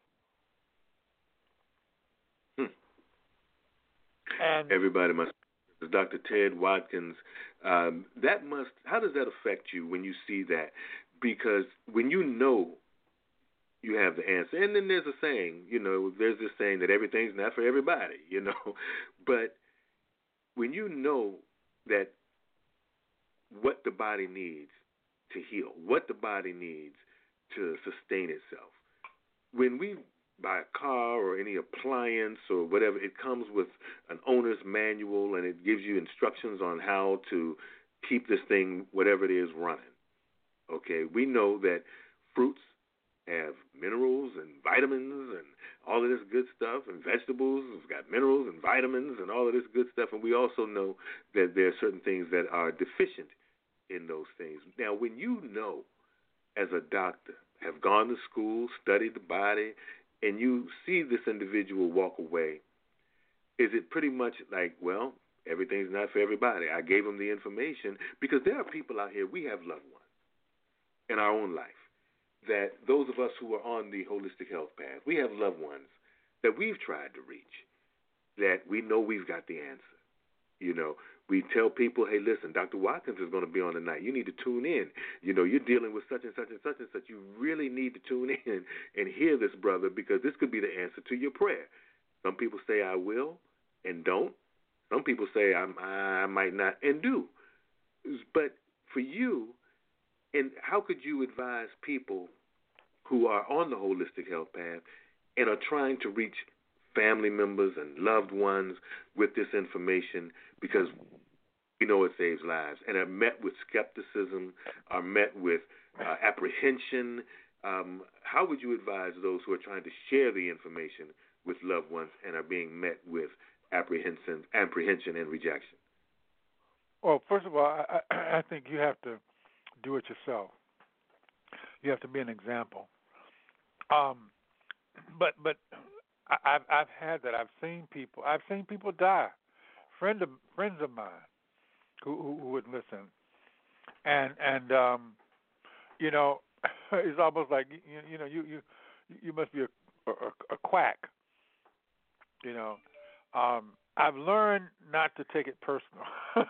Hmm. Hmm. And everybody must. Doctor Ted Watkins, um, that must. How does that affect you when you see that? Because when you know you have the answer, and then there's a saying, you know, there's this saying that everything's not for everybody, you know, but when you know that what the body needs to heal, what the body needs to sustain itself, when we buy a car or any appliance or whatever, it comes with an owner's manual and it gives you instructions on how to keep this thing, whatever it is, running. Okay, we know that fruits have minerals and vitamins and all of this good stuff, and vegetables have got minerals and vitamins and all of this good stuff, and we also know that there are certain things that are deficient in those things. Now, when you know as a doctor, have gone to school, studied the body, and you see this individual walk away, is it pretty much like, well, everything's not for everybody? I gave them the information, because there are people out here, we have loved ones in our own life, that those of us who are on the holistic health path, we have loved ones that we've tried to reach, that we know we've got the answer. You know, we tell people, hey, listen, Doctor Watkins is going to be on tonight. You need to tune in. You know, you're dealing with such and such and such and such. You really need to tune in and hear this, brother, because this could be the answer to your prayer. Some people say, I will, and don't. Some people say, I'm, I might not, and do. But for you, and how could you advise people who are on the holistic health path and are trying to reach family members and loved ones with this information, because we know it saves lives, and are met with skepticism, are met with uh, apprehension, um, how would you advise those who are trying to share the information with loved ones and are being met with apprehension, apprehension and rejection? Well, first of all, I, I think you have to do it yourself. You have to be an example. Um, but but I, I've I've had that. I've seen people. I've seen people die. Friend of friends of mine who who, who would listen, and and um, you know, it's almost like you, you know you you you must be a a, a quack. You know, um, I've learned not to take it personal.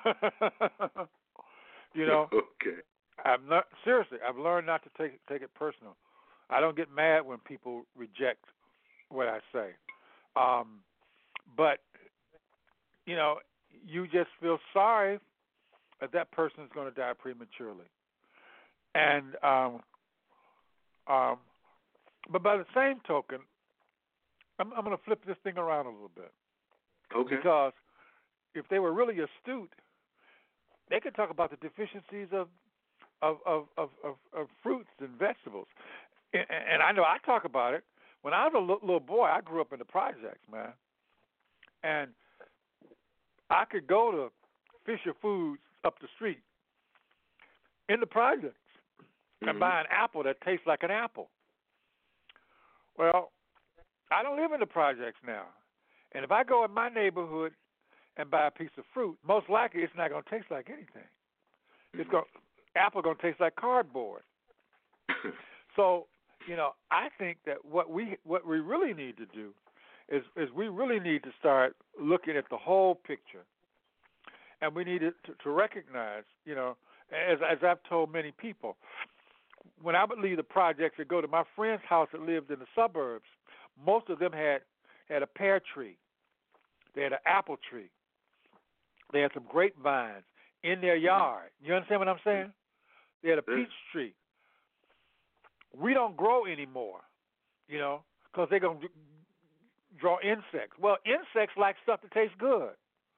you know. Okay. I've not seriously. I've learned not to take take it personal. I don't get mad when people reject what I say, um, but you know, you just feel sorry that that person is going to die prematurely, and um, um, but by the same token, I'm, I'm going to flip this thing around a little bit. Okay. Because if they were really astute, they could talk about the deficiencies of Of, of, of, of, of fruits and vegetables. And, and I know I talk about it. When I was a little, little boy, I grew up in the projects, man. And I could go to Fisher Foods up the street in the projects mm-hmm. and buy an apple that tastes like an apple. Well, I don't live in the projects now. And if I go in my neighborhood and buy a piece of fruit, most likely it's not going to taste like anything. Mm-hmm. It's going apple going to taste like cardboard. So, you know, I think that what we what we really need to do is is we really need to start looking at the whole picture, and we need to, to recognize, you know, as as I've told many people, when I would leave the projects and go to my friend's house that lived in the suburbs, most of them had had a pear tree, they had an apple tree, they had some grapevines in their yard. You understand what I'm saying? They had a peach tree. We don't grow anymore, you know, because they're going to draw insects. Well, insects like stuff that tastes good,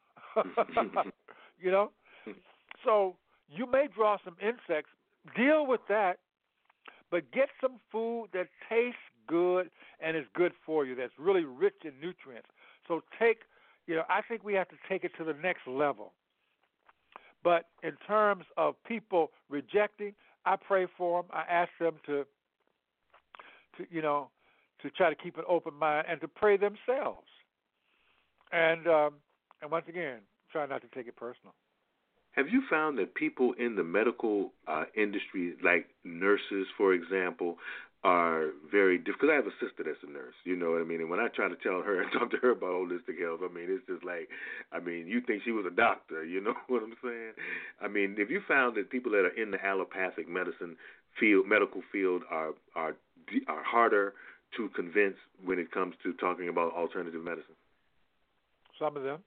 you know. So you may draw some insects, deal with that, but get some food that tastes good and is good for you, that's really rich in nutrients. So take, you know, I think we have to take it to the next level. But in terms of people rejecting, I pray for them. I ask them to, to you know, to try to keep an open mind and to pray themselves. And um, and once again, try not to take it personal. Have you found that people in the medical uh, industry, like nurses, for example, are very different? Because I have a sister that's a nurse, you know what I mean? And when I try to tell her and talk to her about holistic health, I mean, it's just like, I mean, you think she was a doctor, you know what I'm saying? I mean, have you found that people that are in the allopathic medicine field, medical field, are are are harder to convince when it comes to talking about alternative medicine? Some of them.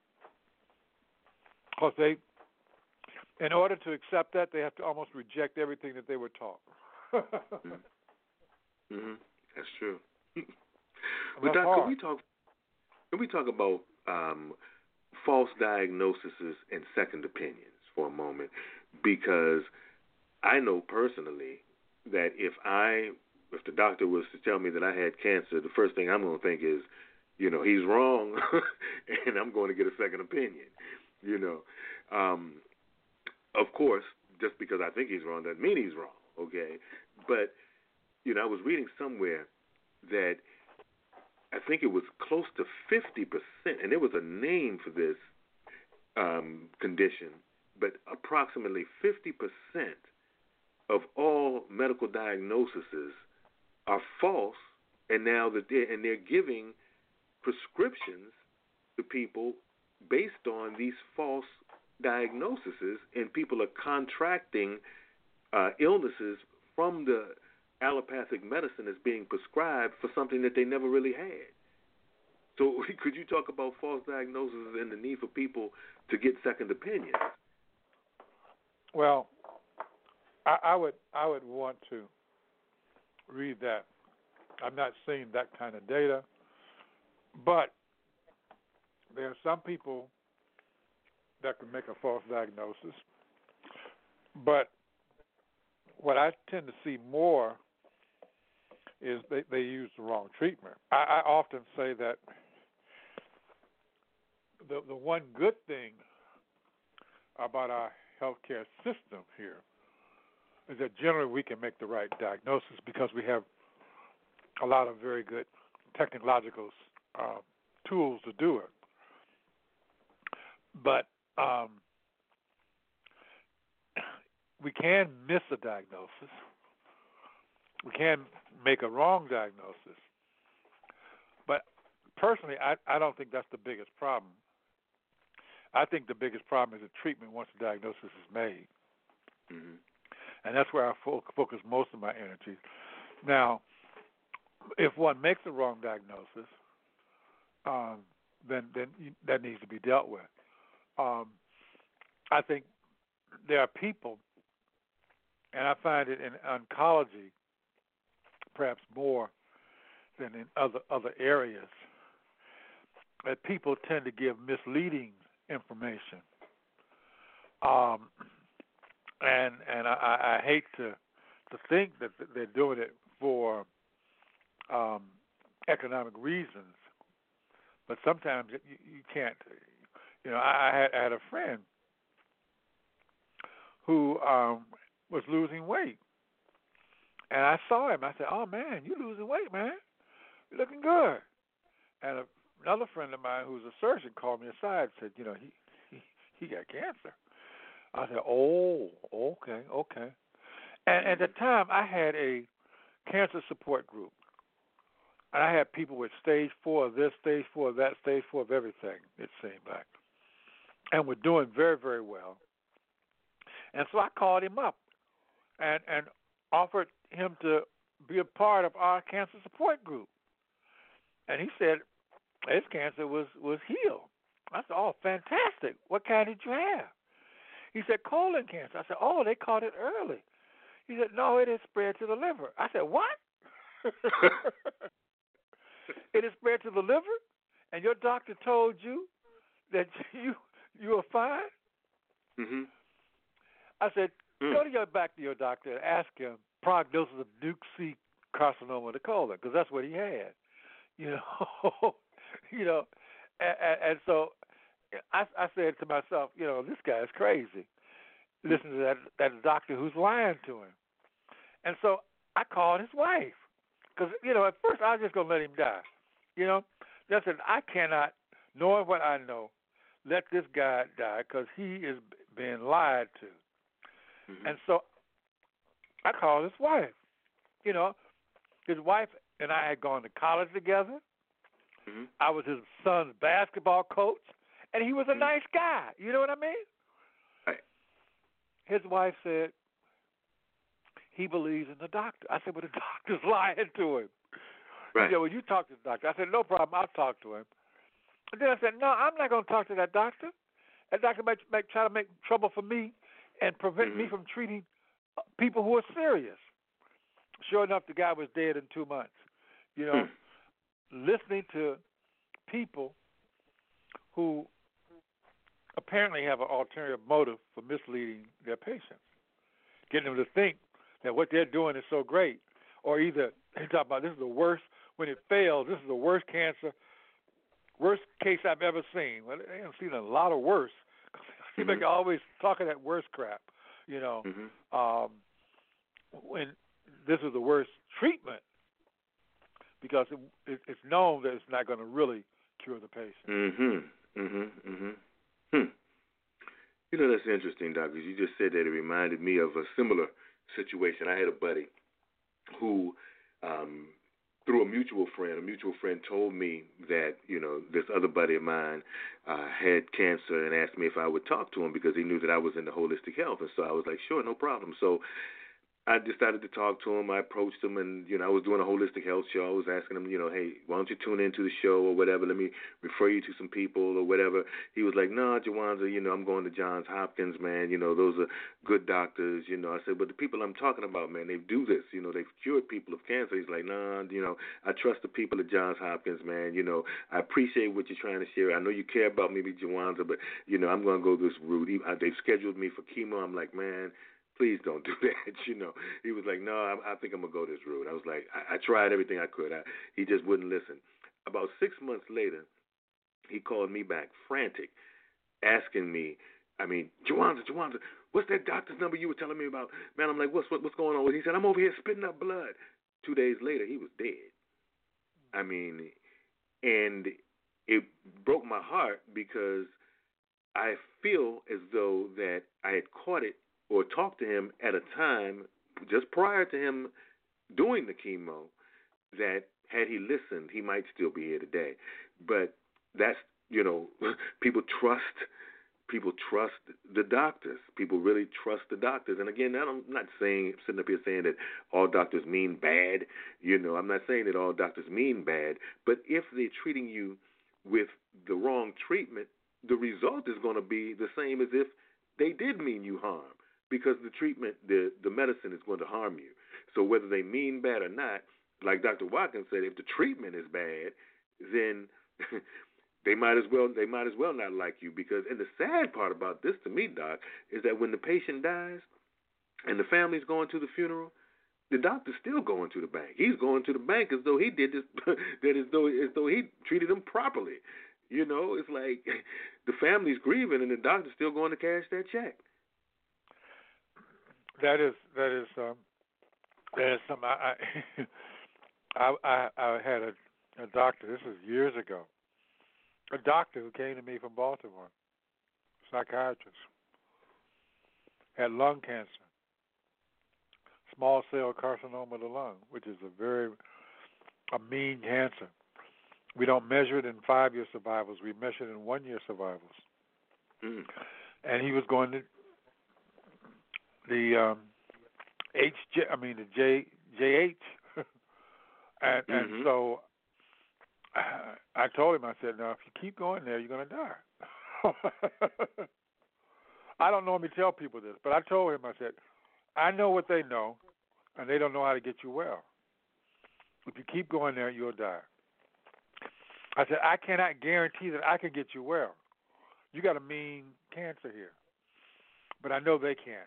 Because they, in order to accept that, they have to almost reject everything that they were taught. mm-hmm. Mm-hmm. That's true. But Doc, can we talk? Can we talk about um, false diagnoses and second opinions for a moment? Because I know personally that if I, if the doctor was to tell me that I had cancer, the first thing I'm going to think is, you know, he's wrong, and I'm going to get a second opinion. You know, um, of course, just because I think he's wrong doesn't mean he's wrong. Okay, but you know, I was reading somewhere that I think it was close to fifty percent, and there was a name for this um, condition, but approximately fifty percent of all medical diagnoses are false, and now that they're, and they're giving prescriptions to people based on these false diagnoses, and people are contracting uh, illnesses from the allopathic medicine is being prescribed for something that they never really had. So could you talk about false diagnoses and the need for people to get second opinions? Well, I, I would I would want to read that. I'm not seeing that kind of data, but there are some people that can make a false diagnosis. But what I tend to see more is they, they use the wrong treatment. I, I often say that the the one good thing about our healthcare system here is that generally we can make the right diagnosis because we have a lot of very good technological uh, tools to do it. But um, we can miss a diagnosis. We can make a wrong diagnosis. But personally, I, I don't think that's the biggest problem. I think the biggest problem is the treatment once the diagnosis is made. Mm-hmm. And that's where I fo- focus most of my energy. Now, if one makes the wrong diagnosis, um, then then that needs to be dealt with. Um, I think there are people, and I find it in oncology perhaps more than in other other areas, that people tend to give misleading information. Um, and and I, I hate to to think that they're doing it for um, economic reasons, but sometimes you, you can't. You know, I, I, had, I had a friend who um, was losing weight, and I saw him. I said, "Oh man, you're losing weight, man. You're looking good." And a, another friend of mine who's a surgeon called me aside and said, "You know, he he, he got cancer." I said, "Oh, okay, okay." And at the time, I had a cancer support group, and I had people with stage four of this, stage four of that, stage four of everything. It seemed like, and we're doing very, very well. And so I called him up and and offered him to be a part of our cancer support group. And he said his cancer was was healed. I said, "Oh, fantastic! What kind did you have?" He said, "Colon cancer." I said, "Oh, they caught it early." He said, "No, it is spread to the liver." I said, "What?" It is spread to the liver, and your doctor told you that you you are fine? Mm-hmm. I said, mm. go to your back to your doctor and ask him prognosis of Duke C carcinoma of the colon, because that's what he had. You know, you know, and, and, and so I, I said to myself, you know, this guy is crazy. Listen to that that doctor who's lying to him. And so I called his wife, because, you know, at first I was just going to let him die. You know, I said, I cannot, knowing what I know, let this guy die because he is being lied to. Mm-hmm. And so I called his wife. You know, his wife and I had gone to college together. Mm-hmm. I was his son's basketball coach, and he was a mm-hmm. nice guy. You know what I mean? Right. His wife said, he believes in the doctor. I said, but the doctor's lying to him. Right. He said, well, you talk to the doctor. I said, no problem. I'll talk to him. And then I said, no, I'm not going to talk to that doctor. That doctor might, might try to make trouble for me and prevent mm-hmm. me from treating people who are serious. Sure enough, the guy was dead in two months. You know, hmm. listening to people who apparently have an alternative motive for misleading their patients, getting them to think that what they're doing is so great, or either they talk about this is the worst, when it fails, this is the worst cancer, worst case I've ever seen. Well, they haven't seen a lot of worse. Seems mm-hmm. like they're always talking that worst crap, you know. Mm-hmm. Um, when this is the worst treatment, because it, it, it's known that it's not going to really cure the patient. Mm-hmm. Mm-hmm. Mm-hmm. Hmm. You know, that's interesting, Doc, because you just said that. It reminded me of a similar situation. I had a buddy who, um, through a mutual friend, a mutual friend told me that, you know, this other buddy of mine uh, had cancer and asked me if I would talk to him because he knew that I was into holistic health. And so I was like, sure, no problem. So I decided to talk to him. I approached him, and, you know, I was doing a holistic health show. I was asking him, you know, hey, why don't you tune into the show or whatever? Let me refer you to some people or whatever. He was like, no, Jawanza, you know, I'm going to Johns Hopkins, man. You know, those are good doctors. You know, I said, but the people I'm talking about, man, they do this. You know, they've cured people of cancer. He's like, nah, you know, I trust the people at Johns Hopkins, man. You know, I appreciate what you're trying to share. I know you care about me, Jawanza, but, you know, I'm going to go this route. They've scheduled me for chemo. I'm like, man, please don't do that. You know, he was like, no, I, I think I'm gonna go this route. I was like, I, I tried everything I could. I, he just wouldn't listen. About six months later, he called me back, frantic, asking me, I mean, Jawanza, Jawanza, what's that doctor's number you were telling me about? Man, I'm like, what's what, what's going on? He said, I'm over here spitting up blood. Two days later, he was dead. I mean, and it broke my heart because I feel as though that I had caught it or talked to him at a time just prior to him doing the chemo that had he listened, he might still be here today. But that's, you know, people trust people trust the doctors. People really trust the doctors. And again, I'm not saying, sitting up here saying that all doctors mean bad. You know, I'm not saying that all doctors mean bad. But if they're treating you with the wrong treatment, the result is going to be the same as if they did mean you harm, because the treatment, the, the medicine is going to harm you. So whether they mean bad or not, like Doctor Watkins said, if the treatment is bad, then they might as well they might as well not like you. Because, and the sad part about this to me, Doc, is that when the patient dies and the family's going to the funeral, the doctor's still going to the bank. He's going to the bank as though he did this, that as though as though he treated them properly. You know, it's like the family's grieving and the doctor's still going to cash that check. That is that is um, that is something I I, I I had a, a doctor. This was years ago. A doctor who came to me from Baltimore, psychiatrist, had lung cancer, small cell carcinoma of the lung, which is a very a mean cancer. We don't measure it in five-year survivals. We measure it in one-year survivals. Mm. And he was going to the um, H J, I mean the J JH, and mm-hmm. and so uh, I told him, I said, now if you keep going there, you're going to die. I don't normally tell people this, but I told him, I said, I know what they know, and they don't know how to get you well. If you keep going there, you'll die. I said, I cannot guarantee that I can get you well. You got a mean cancer here, but I know they can.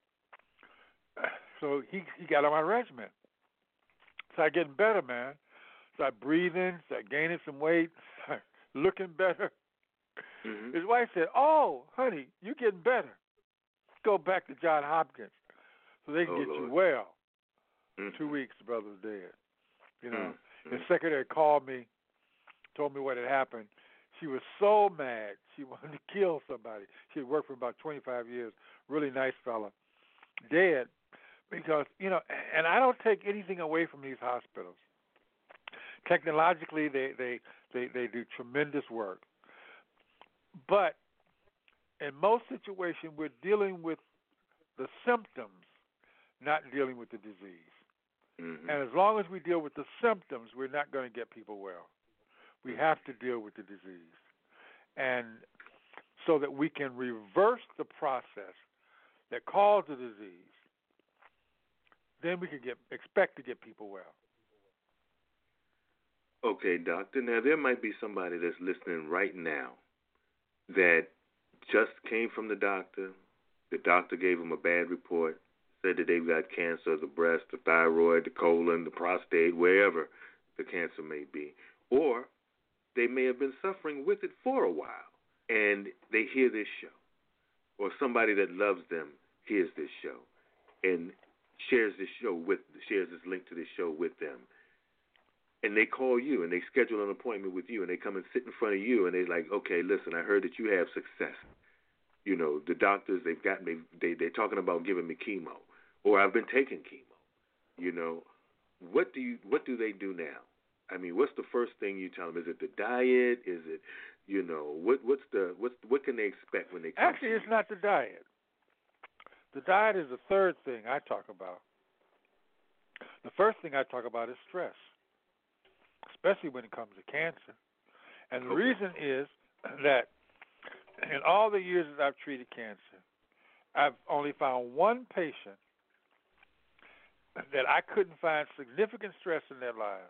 So he he got on my regimen. Started getting better, man. Started breathing, started gaining some weight, started looking better. Mm-hmm. His wife said, oh, honey, you're getting better. Go back to Johns Hopkins so they can oh, get Lord. you well. Mm-hmm. Two weeks, the brother was dead. You know, mm-hmm. his secretary called me, told me what had happened. She was so mad. She wanted to kill somebody. She had worked for about twenty-five years. Really nice fella. Dead. Because, you know, and I don't take anything away from these hospitals. Technologically, they, they, they, they do tremendous work. But in most situations, we're dealing with the symptoms, not dealing with the disease. Mm-hmm. And as long as we deal with the symptoms, we're not going to get people well. We have to deal with the disease. And so that we can reverse the process that caused the disease, then we can get expect to get people well. Okay, doctor. Now, there might be somebody that's listening right now that just came from the doctor. The doctor gave them a bad report, said that they've got cancer of the breast, the thyroid, the colon, the prostate, wherever the cancer may be. Or they may have been suffering with it for a while, and they hear this show. Or somebody that loves them hears this show and shares this show with shares this link to this show with them. And they call you and they schedule an appointment with you and they come and sit in front of you and they're like, okay, listen, I heard that you have success. You know, the doctors, they've gotten, they, they, they're talking about giving me chemo, or I've been taking chemo. You know, what do you, what do they do now? I mean, what's the first thing you tell them? Is it the diet? Is it, you know, what, what's the, what's, what can they expect when they come? Actually, it's not the diet. The diet is the third thing I talk about. The first thing I talk about is stress, especially when it comes to cancer. And the Okay. reason is that in all the years that I've treated cancer, I've only found one patient that I couldn't find significant stress in their lives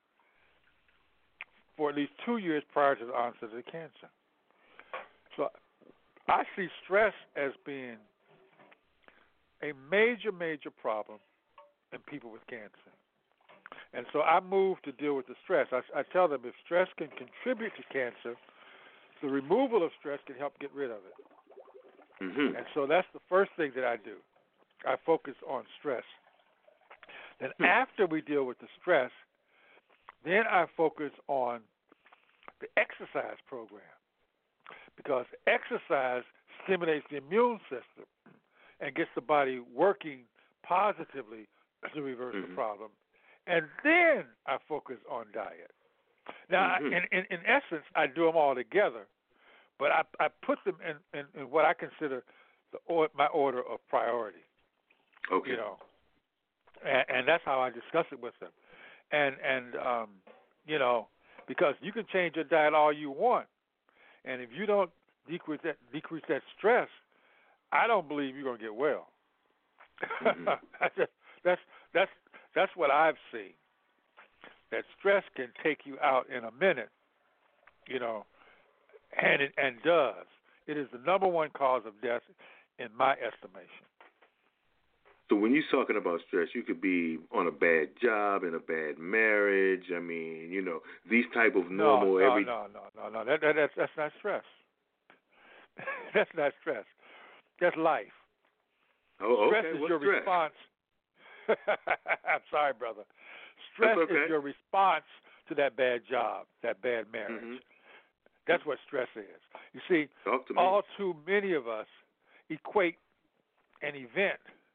for at least two years prior to the onset of the cancer. So I see stress as being a major, major problem in people with cancer. And so I move to deal with the stress. I, I tell them if stress can contribute to cancer, the removal of stress can help get rid of it. Mm-hmm. And so that's the first thing that I do. I focus on stress. Then hmm. after we deal with the stress, then I focus on the exercise program, because exercise stimulates the immune system and gets the body working positively to reverse mm-hmm. the problem. And then I focus on diet. Now, mm-hmm. I, in, in, in essence, I do them all together, but I, I put them in, in, in what I consider the or, my order of priority. Okay. You know, and, and that's how I discuss it with them. And and um, you know, because you can change your diet all you want, and if you don't decrease that decrease that stress, I don't believe you're gonna get well. Mm-hmm. that's, just, that's that's that's what I've seen. That stress can take you out in a minute, you know, and it and does. It is the number one cause of death in my estimation. So when you're talking about stress, you could be on a bad job, in a bad marriage. I mean, you know, these type of normal no, no, every. No, no, no, no, That, that, that's that's not stress. That's not stress. That's life. Oh, okay. Stress is What's your stress? response. I'm sorry, brother. Stress okay. is your response to that bad job, that bad marriage. Mm-hmm. That's what stress is. You see, Talk to me. all too many of us equate an event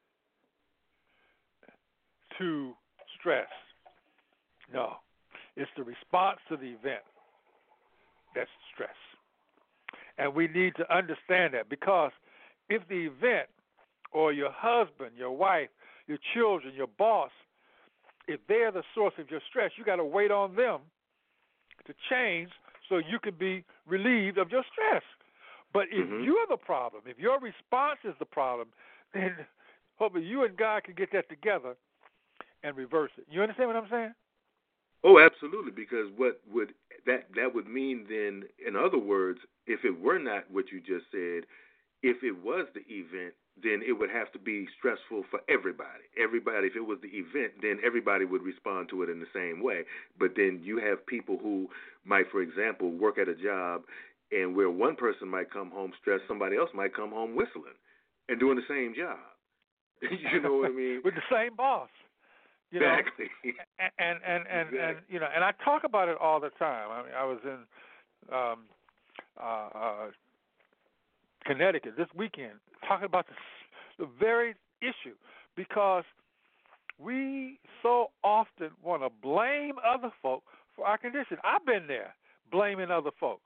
to stress. No, it's the response to the event that's stress. And we need to understand that, because if the event or your husband, your wife, your children, your boss, if they're the source of your stress, you got to wait on them to change so you can be relieved of your stress. But if mm-hmm. you're the problem, if your response is the problem, then hopefully you and God can get that together and reverse it. You understand what I'm saying? Oh, absolutely. Because what would that that would mean then? In other words, if it were not what you just said, if it was the event, then it would have to be stressful for everybody. Everybody, if it was the event, then everybody would respond to it in the same way. But then you have people who might, for example, work at a job, and where one person might come home stressed, somebody else might come home whistling and doing the same job. You know what I mean? With the same boss. You know, exactly. And and and, and, exactly. and you know, and I talk about it all the time. I mean, I was in um, uh, uh, Connecticut this weekend talking about this, the very issue, because we so often want to blame other folk for our condition. I've been there, blaming other folk,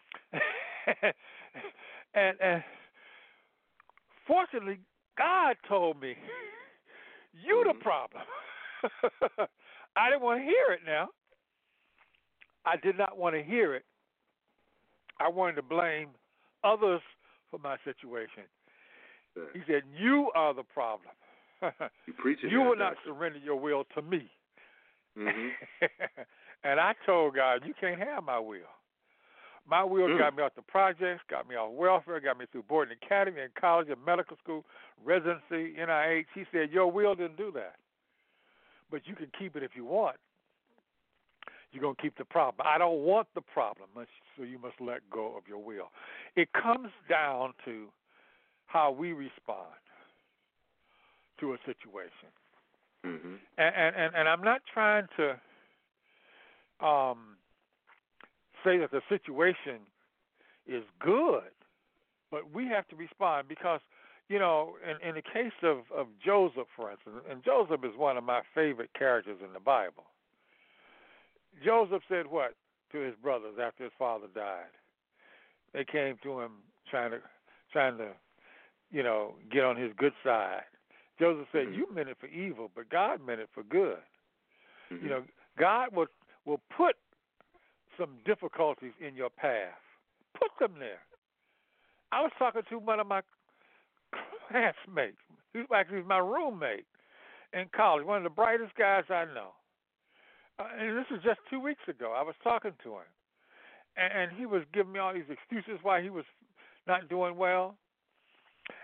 and and fortunately, God told me, "You the problem." I didn't want to hear it now. I did not want to hear it. I wanted to blame others for my situation. Yeah. He said, "You are the problem. You preaching You that, will not doctor. surrender your will to me." Mm-hmm. And I told God, "You can't have my will. My will mm. got me off the projects, got me off welfare, got me through boarding academy and college and medical school, residency, N I H. He said, your will didn't do that. But you can keep it if you want. You're going to keep the problem. I don't want the problem, so you must let go of your will." It comes down to how we respond to a situation. Mm-hmm. And, and, and I'm not trying to um, say that the situation is good, but we have to respond because, you know, in, in the case of, of Joseph, for instance, and Joseph is one of my favorite characters in the Bible. Joseph said what to his brothers after his father died? They came to him trying to, trying to, you know, get on his good side. Joseph said, mm-hmm. "You meant it for evil, but God meant it for good." Mm-hmm. You know, God will will put some difficulties in your path. Put them there. I was talking to one of my classmates. He was actually my roommate in college, one of the brightest guys I know. Uh, and this was just two weeks ago. I was talking to him, and, and he was giving me all these excuses why he was not doing well.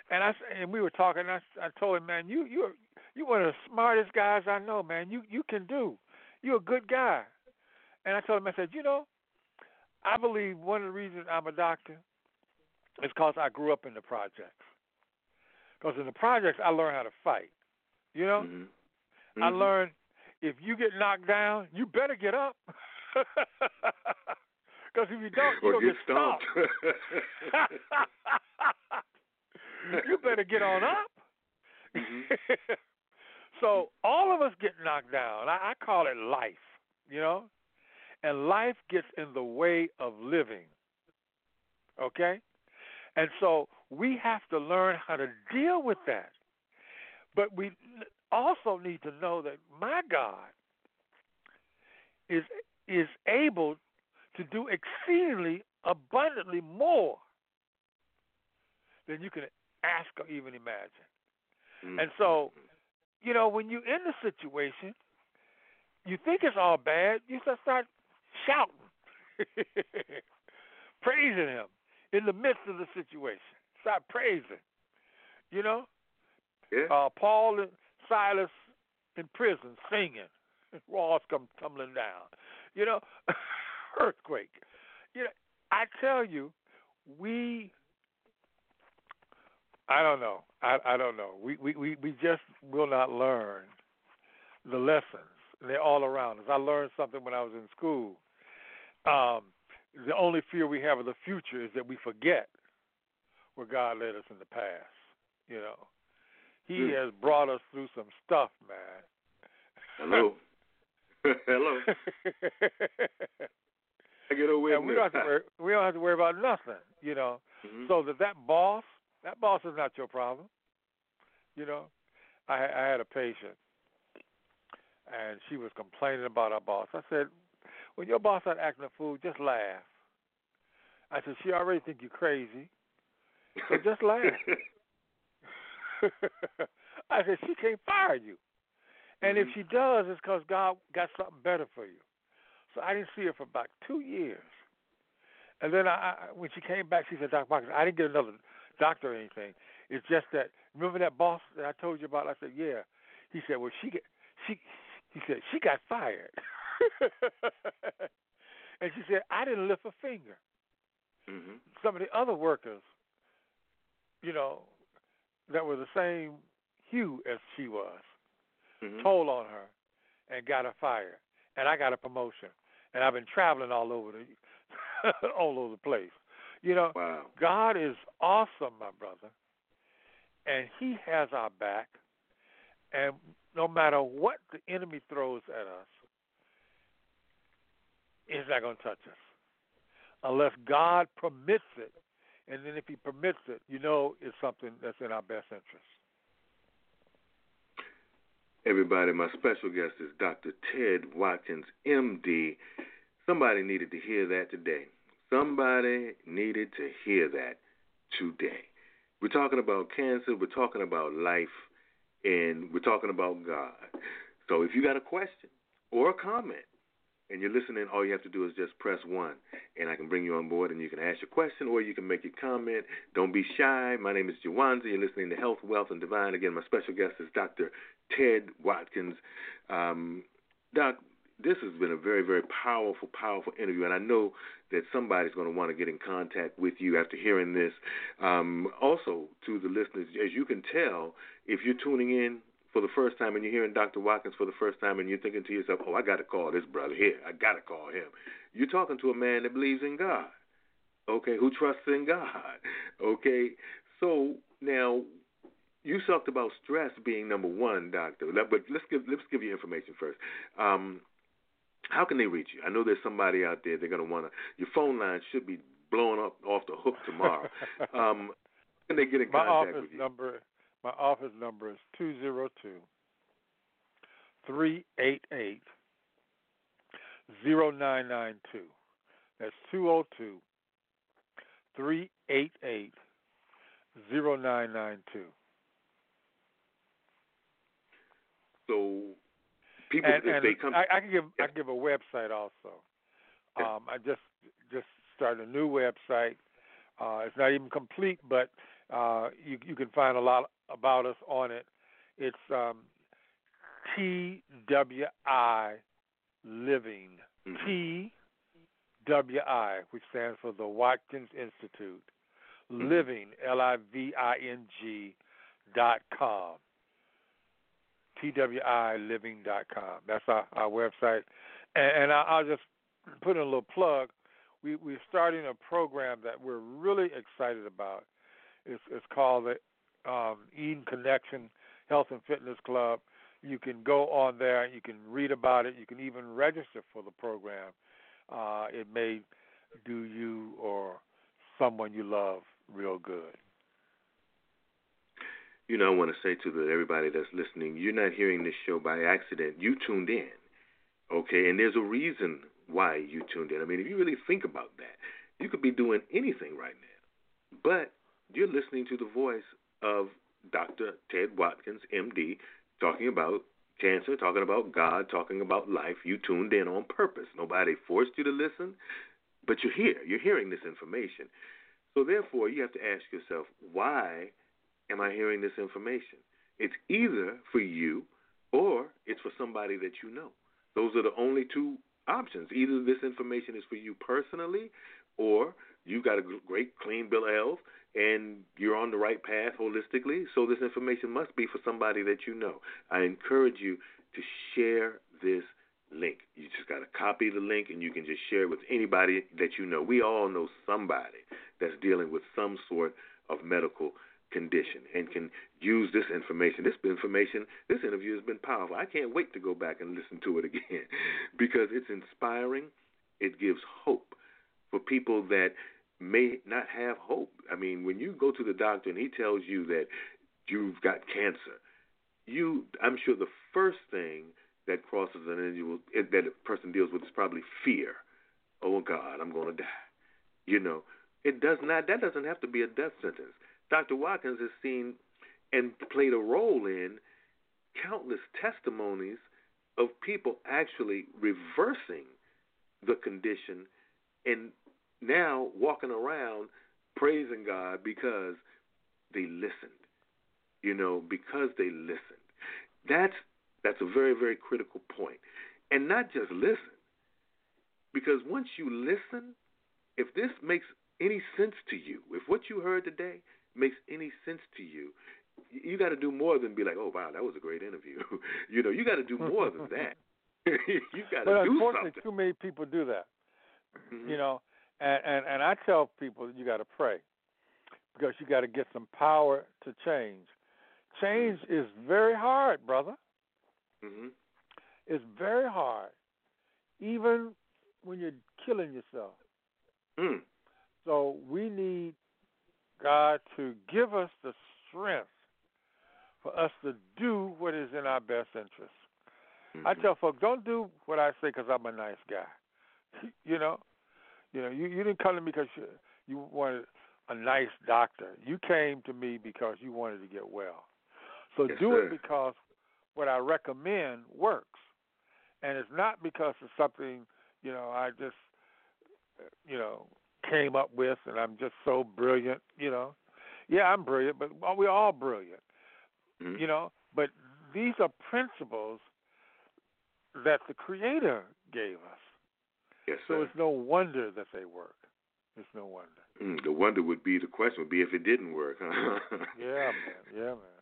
And I and we were talking. And I I told him, man, you you you one of the smartest guys I know, man. You you can do. You're a good guy. And I told him, I said, you know, I believe one of the reasons I'm a doctor is because I grew up in the projects. Because in the projects, I learned how to fight. You know, mm-hmm. Mm-hmm. I learned if you get knocked down, you better get up. Because if you don't, you'll get, get stomped. You better get on up. Mm-hmm. So all of us get knocked down. I, I call it life, you know? And life gets in the way of living, okay? And so we have to learn how to deal with that. But we also need to know that my God is is able to do exceedingly abundantly more than you can ask or even imagine. Mm-hmm. And so, you know, when you're in the situation, you think it's all bad, you just start shouting, praising him in the midst of the situation. Start praising, you know? Yeah. Uh, Paul and Silas in prison singing, walls come tumbling down, you know? Earthquake. You know, I tell you, we, I don't know. I, I don't know. We, we, we, we just will not learn the lessons. They're all around us. I learned something when I was in school. Um, the only fear we have of the future is that we forget where God led us in the past. You know, He mm. has brought us through some stuff, man. Hello. Hello. I get away and we don't have to worry, we don't have to worry about nothing. You know, mm-hmm. so that that boss, that boss is not your problem. You know, I, I had a patient, and she was complaining about our boss. I said, when your boss not acting a fool, just laugh. I said, she already think you're crazy, so just laugh. I said, she can't fire you. And mm-hmm. if she does, it's because God got something better for you. So I didn't see her for about two years. And then I, I, when she came back, she said, Doctor Marcus, I didn't get another doctor or anything. It's just that, remember that boss that I told you about? I said, yeah. He said, well, she get, she, he said, she got fired. And she said, I didn't lift a finger. Mm-hmm. Some of the other workers, you know, that were the same hue as she was, mm-hmm. told on her and got her fired. And I got a promotion. And I've been traveling all over the all over the place. You know, wow. God is awesome, my brother. And He has our back. And no matter what the enemy throws at us, it's not going to touch us unless God permits it. And then if He permits it, you know it's something that's in our best interest. Everybody, my special guest is Doctor Ted Watkins, M D. Somebody needed to hear that today. Somebody needed to hear that today. We're talking about cancer, we're talking about life, and we're talking about God. So if you got a question or a comment, and you're listening, all you have to do is just press one, and I can bring you on board, and you can ask your question, or you can make your comment. Don't be shy. My name is Jawanza. You're listening to Health, Wealth, and Divine. Again, my special guest is Doctor Ted Watkins. Um, Doc, this has been a very, very powerful, powerful interview, and I know that somebody's going to want to get in contact with you after hearing this. Um, also, to the listeners, as you can tell, if you're tuning in for the first time and you're hearing Doctor Watkins for the first time and you're thinking to yourself, oh, I got to call this brother here. I got to call him. You're talking to a man that believes in God, okay, who trusts in God, okay? So now you talked about stress being number one, doctor, but let's give, let's give you information first. Um, how can they reach you? I know there's somebody out there, they're going to want to, your phone line should be blowing up off the hook tomorrow. um, can they get in My contact office with you? Number, my office number is two oh two, three eight eight, oh nine nine two. That's two oh two, three eight eight, oh nine nine two. So people, and, if and they come... I, I can give yeah. I can give a website also. Yeah. Um, I just just started a new website. Uh, it's not even complete, but Uh, you you can find a lot about us on it. It's um, T W I Living. Mm-hmm. T W I, which stands for the Watkins Institute. Mm-hmm. Living, L I V I N G dot com. T W I living dot com. That's our, our website. And, and I, I'll just put in a little plug. We, we're starting a program that we're really excited about. It's, it's called the um, Eden Connection Health and Fitness Club. You can go on there. You can read about it. You can even register for the program. Uh, it may do you or someone you love real good. You know, I want to say to the, everybody that's listening, you're not hearing this show by accident. You tuned in, okay? And there's a reason why you tuned in. I mean, if you really think about that, you could be doing anything right now. But you're listening to the voice of Doctor Ted Watkins, M D, talking about cancer, talking about God, talking about life. You tuned in on purpose. Nobody forced you to listen, but you're here. You're hearing this information. So therefore, you have to ask yourself, why am I hearing this information? It's either for you or it's for somebody that you know. Those are the only two options. Either this information is for you personally, or you got a great, clean bill of health and you're on the right path holistically. So this information must be for somebody that you know. I encourage you to share this link. You just got to copy the link and you can just share it with anybody that you know. We all know somebody that's dealing with some sort of medical condition and can use this information. This information, this interview has been powerful. I can't wait to go back and listen to it again because it's inspiring. It gives hope for people that may not have hope. I mean, when you go to the doctor and he tells you that you've got cancer, you, I'm sure the first thing that crosses an individual, that a person deals with is probably fear. Oh, God, I'm going to die. You know, it does not, that doesn't have to be a death sentence. Doctor Watkins has seen and played a role in countless testimonies of people actually reversing the condition and now walking around praising God because they listened, you know, because they listened. That's that's a very, very critical point. And not just listen, because once you listen, if this makes any sense to you, if what you heard today makes any sense to you, you got to do more than be like, oh, wow, that was a great interview. You know, you got to do more than that. You got to do something. But unfortunately, too many people do that. Mm-hmm. You know, and, and, and I tell people you got to pray because you got to get some power to change. Change mm-hmm. is very hard, brother. Mm-hmm. It's very hard, even when you're killing yourself. Mm. So we need God to give us the strength for us to do what is in our best interest. Mm-hmm. I tell folks, don't do what I say because I'm a nice guy. You know, you know, you, you didn't come to me because you, you wanted a nice doctor. You came to me because you wanted to get well. So yes, do sir. it because what I recommend works, and it's not because of something, you know, I just, you know, came up with, and I'm just so brilliant, you know. Yeah, I'm brilliant, but we're all brilliant, mm-hmm. you know. But these are principles that the Creator gave us. Yes, so sir. It's no wonder that they work. It's no wonder. Mm, the wonder would be, the question would be if it didn't work. Huh? Yeah, man. Yeah, man.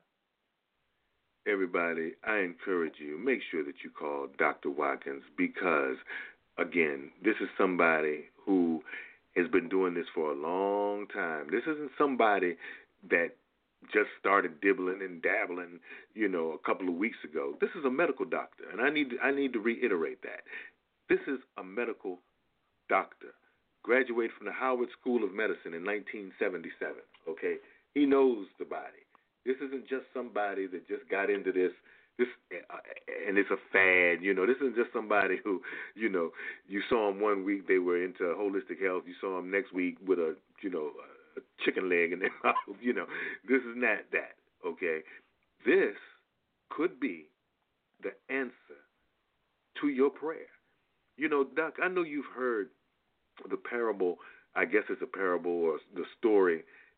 Everybody, I encourage you, make sure that you call Doctor Watkins because, again, this is somebody who has been doing this for a long time. This isn't somebody that just started dibbling and dabbling, you know, a couple of weeks ago. This is a medical doctor, and I need I need to reiterate that. This is a medical doctor, graduated from the Howard School of Medicine in nineteen seventy-seven, okay? He knows the body. This isn't just somebody that just got into this, this, uh, and it's a fad. You know, this isn't just somebody who, you know, you saw them one week they were into holistic health. You saw them next week with a, you know, a chicken leg in their mouth. You know, this is not that. Okay, this could be the answer to your prayer. You know, Doc, I know you've heard the parable. I guess it's a parable or the story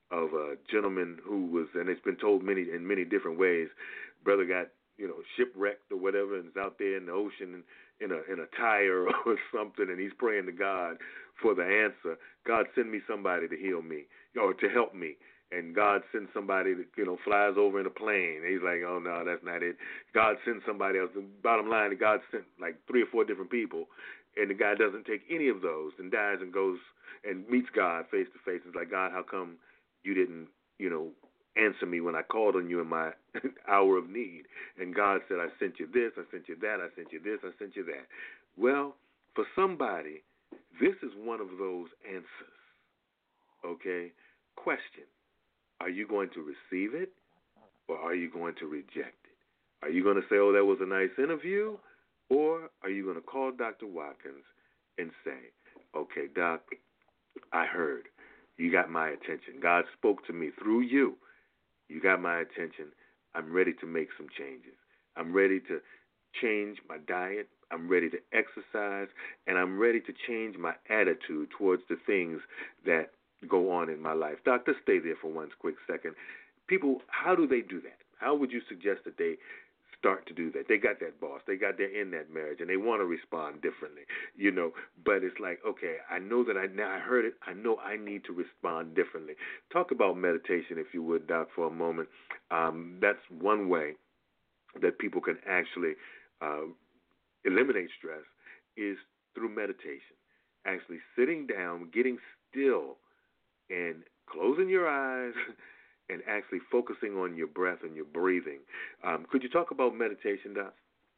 of a gentleman who was, and it's been told many in many different ways. Brother got, you know, shipwrecked or whatever, and is out there in the ocean in a in a tire or something, and he's praying to God for the answer. God, send me somebody to heal me or to help me. And God sends somebody that, you know, flies over in a plane. And he's like, oh, no, that's not it. God sends somebody else. The bottom line, God sent like three or four different people, and the guy doesn't take any of those and dies and goes and meets God face to face. It's like, God, how come you didn't, you know, answer me when I called on you in my hour of need? And God said, I sent you this, I sent you that, I sent you this, I sent you that. Well, for somebody, this is one of those answers, okay? Question. Are you going to receive it, or are you going to reject it? Are you going to say, oh, that was a nice interview, or are you going to call Doctor Watkins and say, okay, Doc, I heard. You got my attention. God spoke to me through you. You got my attention. I'm ready to make some changes. I'm ready to change my diet. I'm ready to exercise, and I'm ready to change my attitude towards the things that go on in my life. Doctor, stay there for one quick second. People, how do they do that? How would you suggest that they start to do that? They got that boss. They got they're in that marriage, and they want to respond differently, you know. But it's like, okay, I know that I now I heard it. I know I need to respond differently. Talk about meditation, if you would, Doc, for a moment. Um, that's one way that people can actually uh, eliminate stress is through meditation. Actually sitting down, getting still, and closing your eyes and actually focusing on your breath and your breathing. Um, could you talk about meditation, Doc?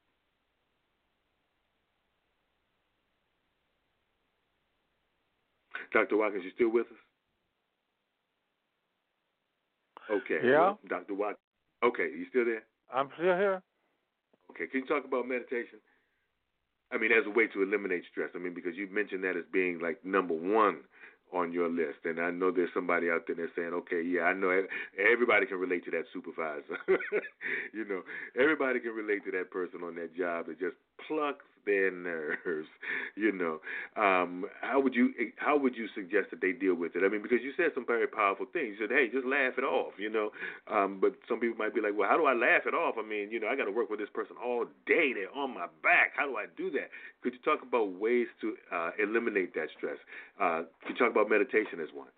Doctor Watkins, you still with us? Okay. Yeah. Well, Doctor Watkins. Okay, you still there? I'm still here. Okay. Can you talk about meditation? I mean, as a way to eliminate stress. I mean, because you mentioned that as being like number one on your list, and I know there's somebody out there that's saying, okay, yeah, I know everybody can relate to that supervisor. You know, everybody can relate to that person on that job that just plucks their nerves. You know, um, how would you how would you suggest that they deal with it? I mean, because you said some very powerful things. You said, hey, just laugh it off. You know, um, but some people might be like, well, how do I laugh it off? I mean, you know, I got to work with this person all day. They're on my back. How do I do that? Could you talk about ways to uh, eliminate that stress? Uh, could you talk about meditation as one?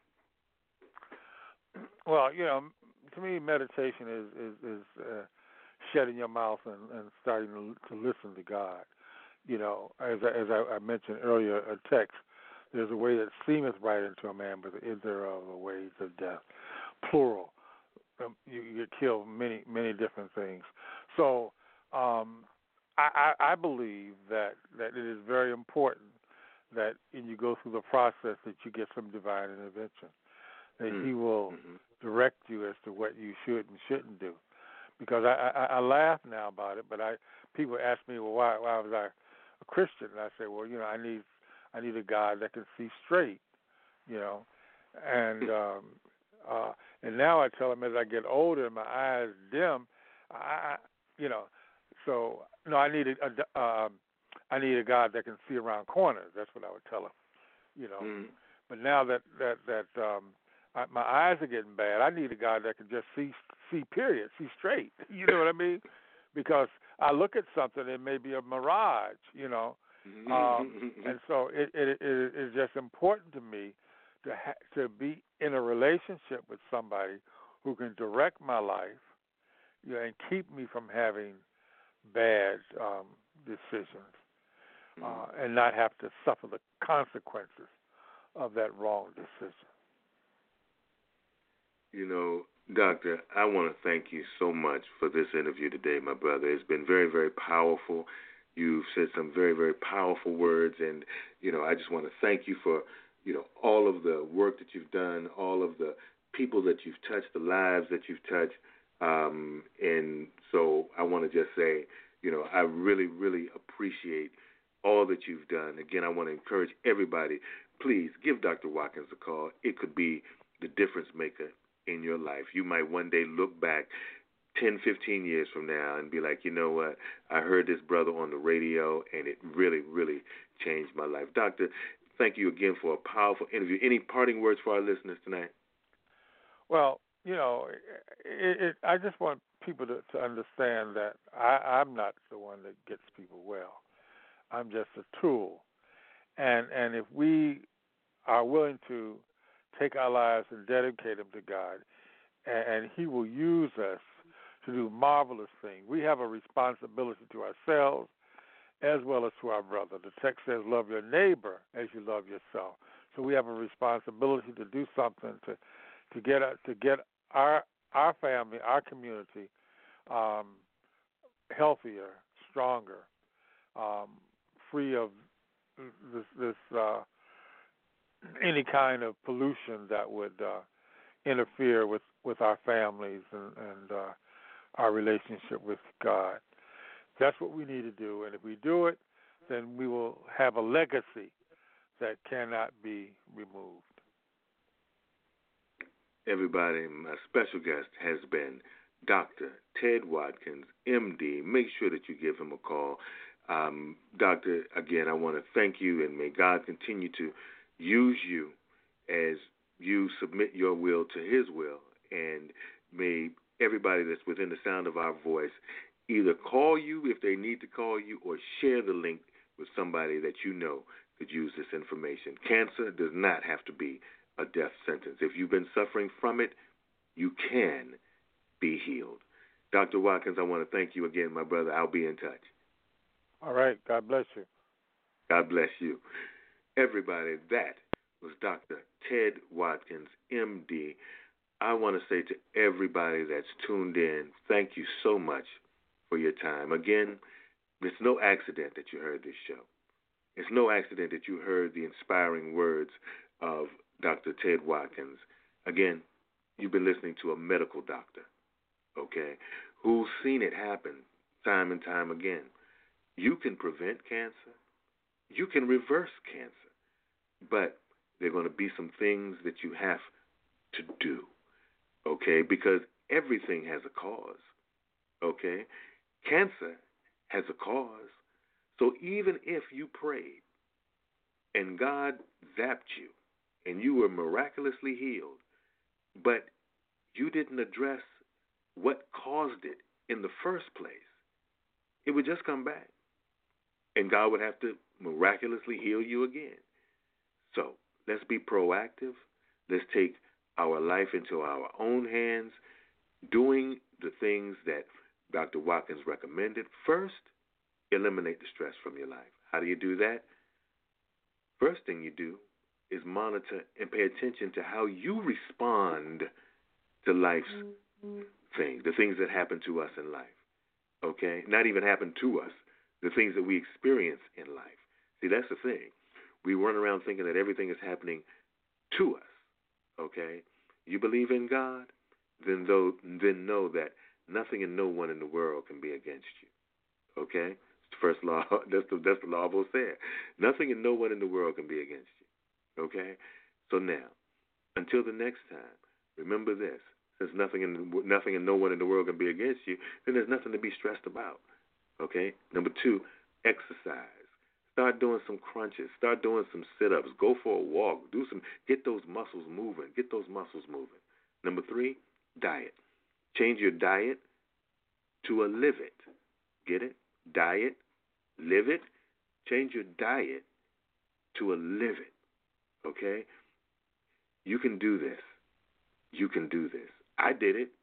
Well, you know, to me, meditation is is, is uh, shutting your mouth and, and starting to, to listen to God. You know, as I, as I, I mentioned earlier, a text. There's a way that seemeth right unto a man, but is there of a ways of death? Plural. Um, you, you get killed many many different things. So um, I, I, I believe that that it is very important that when you go through the process that you get some divine intervention, that mm-hmm. He will mm-hmm. direct you as to what you should and shouldn't do. Because I, I, I laugh now about it, but I people ask me, well, why, why was I a Christian? And I say, well, you know, I need I need a God that can see straight, you know, and um, uh, and now I tell them as I get older and my eyes dim, I, you know, so no, I need a, a um, I need a God that can see around corners. That's what I would tell him, you know. Mm. But now that that that um, I, my eyes are getting bad, I need a God that can just see see period, see straight. You know what I mean? Because I look at something, it may be a mirage, you know. Um, and so it, it, it is just important to me to ha- to be in a relationship with somebody who can direct my life, you know, and keep me from having bad um, decisions, uh, and not have to suffer the consequences of that wrong decision. You know, Doctor, I want to thank you so much for this interview today, my brother. It's been very, very powerful. You've said some very, very powerful words, and, you know, I just want to thank you for, you know, all of the work that you've done, all of the people that you've touched, the lives that you've touched. Um, and so I want to just say, you know, I really, really appreciate all that you've done. Again, I want to encourage everybody, please give Doctor Watkins a call. It could be the difference maker in your life. You might one day look back ten, fifteen years from now and be like, you know what, I heard this brother on the radio, and it really, really changed my life. Doctor, thank you again for a powerful interview. Any parting words for our listeners tonight? Well, you know, it, it, I just want people to, to understand that I, I'm not the one that gets people well. I'm just a tool, and and if we are willing to take our lives and dedicate them to God, and, and He will use us to do marvelous things. We have a responsibility to ourselves as well as to our brother. The text says, "Love your neighbor as you love yourself." So we have a responsibility to do something to to get to get our our family, our community, um, healthier, stronger, um, free of this, this uh, any kind of pollution that would uh, interfere with, with our families and, and uh, our relationship with God. That's what we need to do, and if we do it, then we will have a legacy that cannot be removed. Everybody, my special guest has been Doctor Ted Watkins, M D. Make sure that you give him a call. Um, Doctor, again, I want to thank you, and may God continue to use you as you submit your will to His will, and may everybody that's within the sound of our voice either call you if they need to call you or share the link with somebody that you know could use this information. Cancer does not have to be a death sentence. If you've been suffering from it, you can be healed. Doctor Watkins, I want to thank you again, my brother. I'll be in touch. All right. God bless you. God bless you. Everybody, that was Doctor Ted Watkins, M D. I want to say to everybody that's tuned in, thank you so much for your time. Again, it's no accident that you heard this show. It's no accident that you heard the inspiring words of Doctor Ted Watkins. Again, you've been listening to a medical doctor, okay, who's seen it happen time and time again. You can prevent cancer. You can reverse cancer. But there are going to be some things that you have to do, okay, because everything has a cause, okay? Cancer has a cause. So even if you prayed and God zapped you and you were miraculously healed, but you didn't address what caused it in the first place, it would just come back. And God would have to miraculously heal you again. So let's be proactive. Let's take our life into our own hands, doing the things that Doctor Watkins recommended. First, eliminate the stress from your life. How do you do that? First thing you do is monitor and pay attention to how you respond to life's mm-hmm. things, the things that happen to us in life, okay? Not even happen to us, the things that we experience in life. See, that's the thing. We run around thinking that everything is happening to us, okay? You believe in God? Then, though, then know that nothing and no one in the world can be against you, okay? It's the first law. That's the, that's the law of Hosea. Nothing and no one in the world can be against you, okay? So now, until the next time, remember this. Since nothing and, nothing and no one in the world can be against you, then there's nothing to be stressed about, okay? Number two, exercise. Start doing some crunches. Start doing some sit-ups. Go for a walk. Do some. Get those muscles moving. Get those muscles moving. Number three, diet. Change your diet to a live it. Get it? Diet, live it. Change your diet to a live it. Okay? You can do this. You can do this. I did it.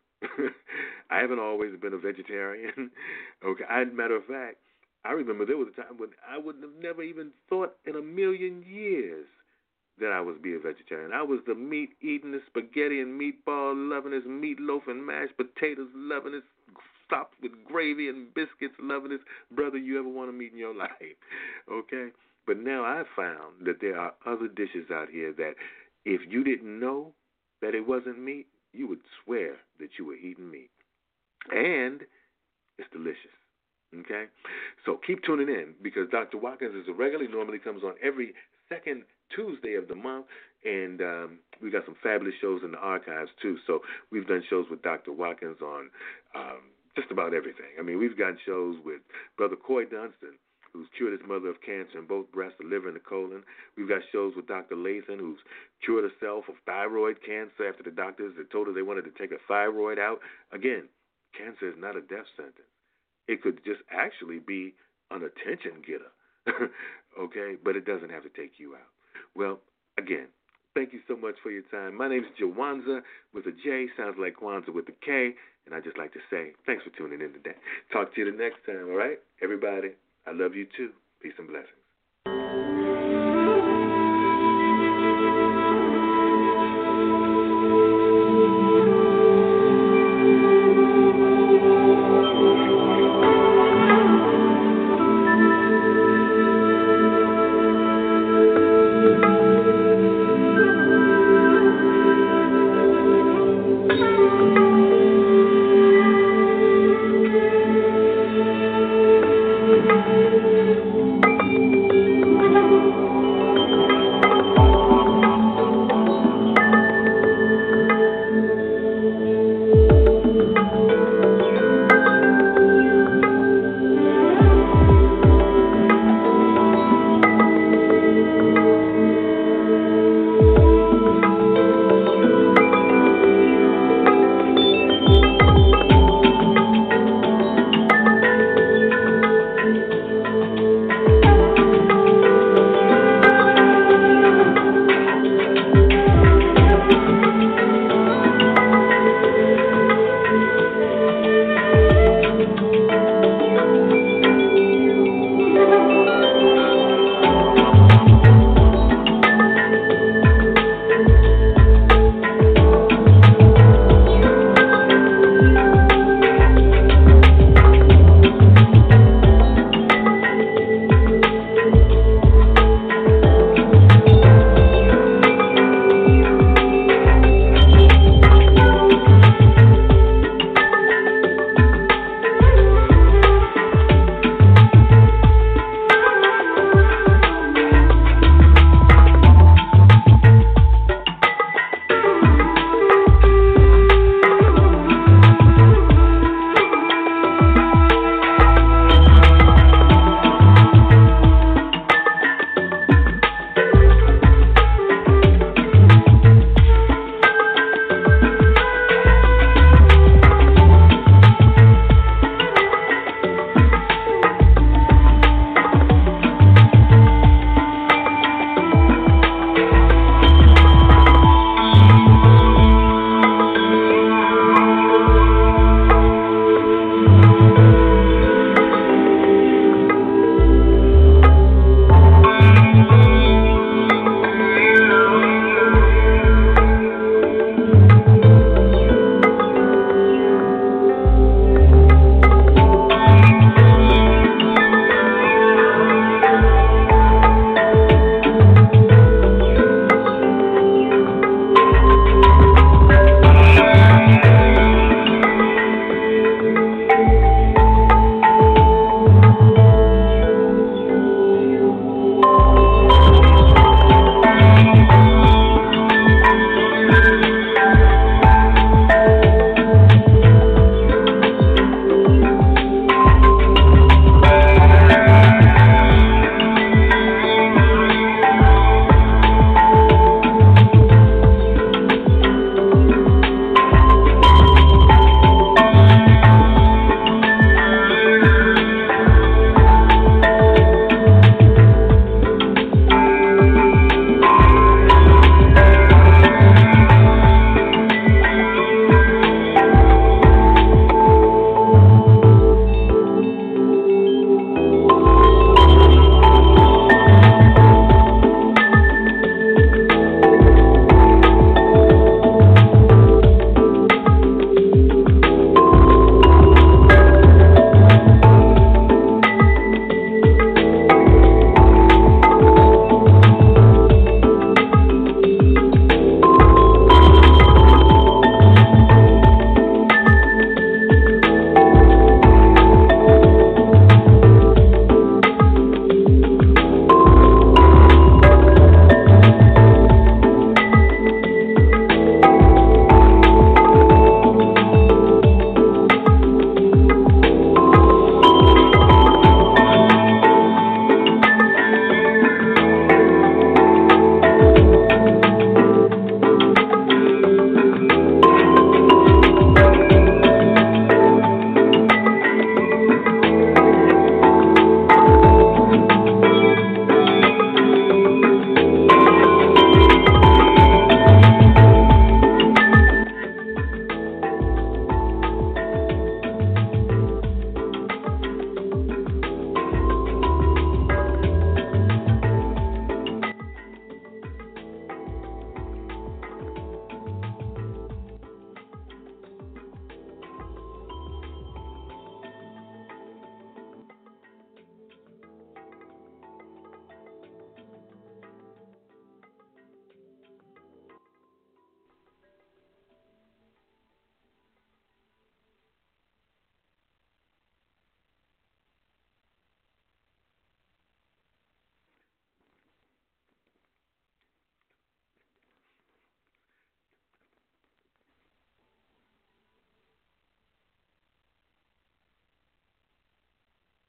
I haven't always been a vegetarian. Okay. As a matter of fact, I remember there was a time when I would have never even thought in a million years that I would be a vegetarian. I was the meat-eating, the spaghetti and meatball loving, this meatloaf and mashed potatoes loving, this topped with gravy and biscuits loving, this brother you ever want to meet in your life. Okay? But now I've found that there are other dishes out here that if you didn't know that it wasn't meat, you would swear that you were eating meat. And it's delicious. Okay? So keep tuning in because Doctor Watkins is a regular. He normally comes on every second Tuesday of the month, and um, we got some fabulous shows in the archives, too. So we've done shows with Doctor Watkins on um, just about everything. I mean, we've got shows with Brother Coy Dunston, who's cured his mother of cancer in both breasts, the liver, and the colon. We've got shows with Doctor Lathan, who's cured herself of thyroid cancer after the doctors had told her they wanted to take a thyroid out. Again, cancer is not a death sentence. It could just actually be an attention getter, okay? But it doesn't have to take you out. Well, again, thank you so much for your time. My name is Jawanza with a J, sounds like Kwanzaa with a K, and I'd just like to say thanks for tuning in today. Talk to you the next time, all right? Everybody, I love you too. Peace and blessings.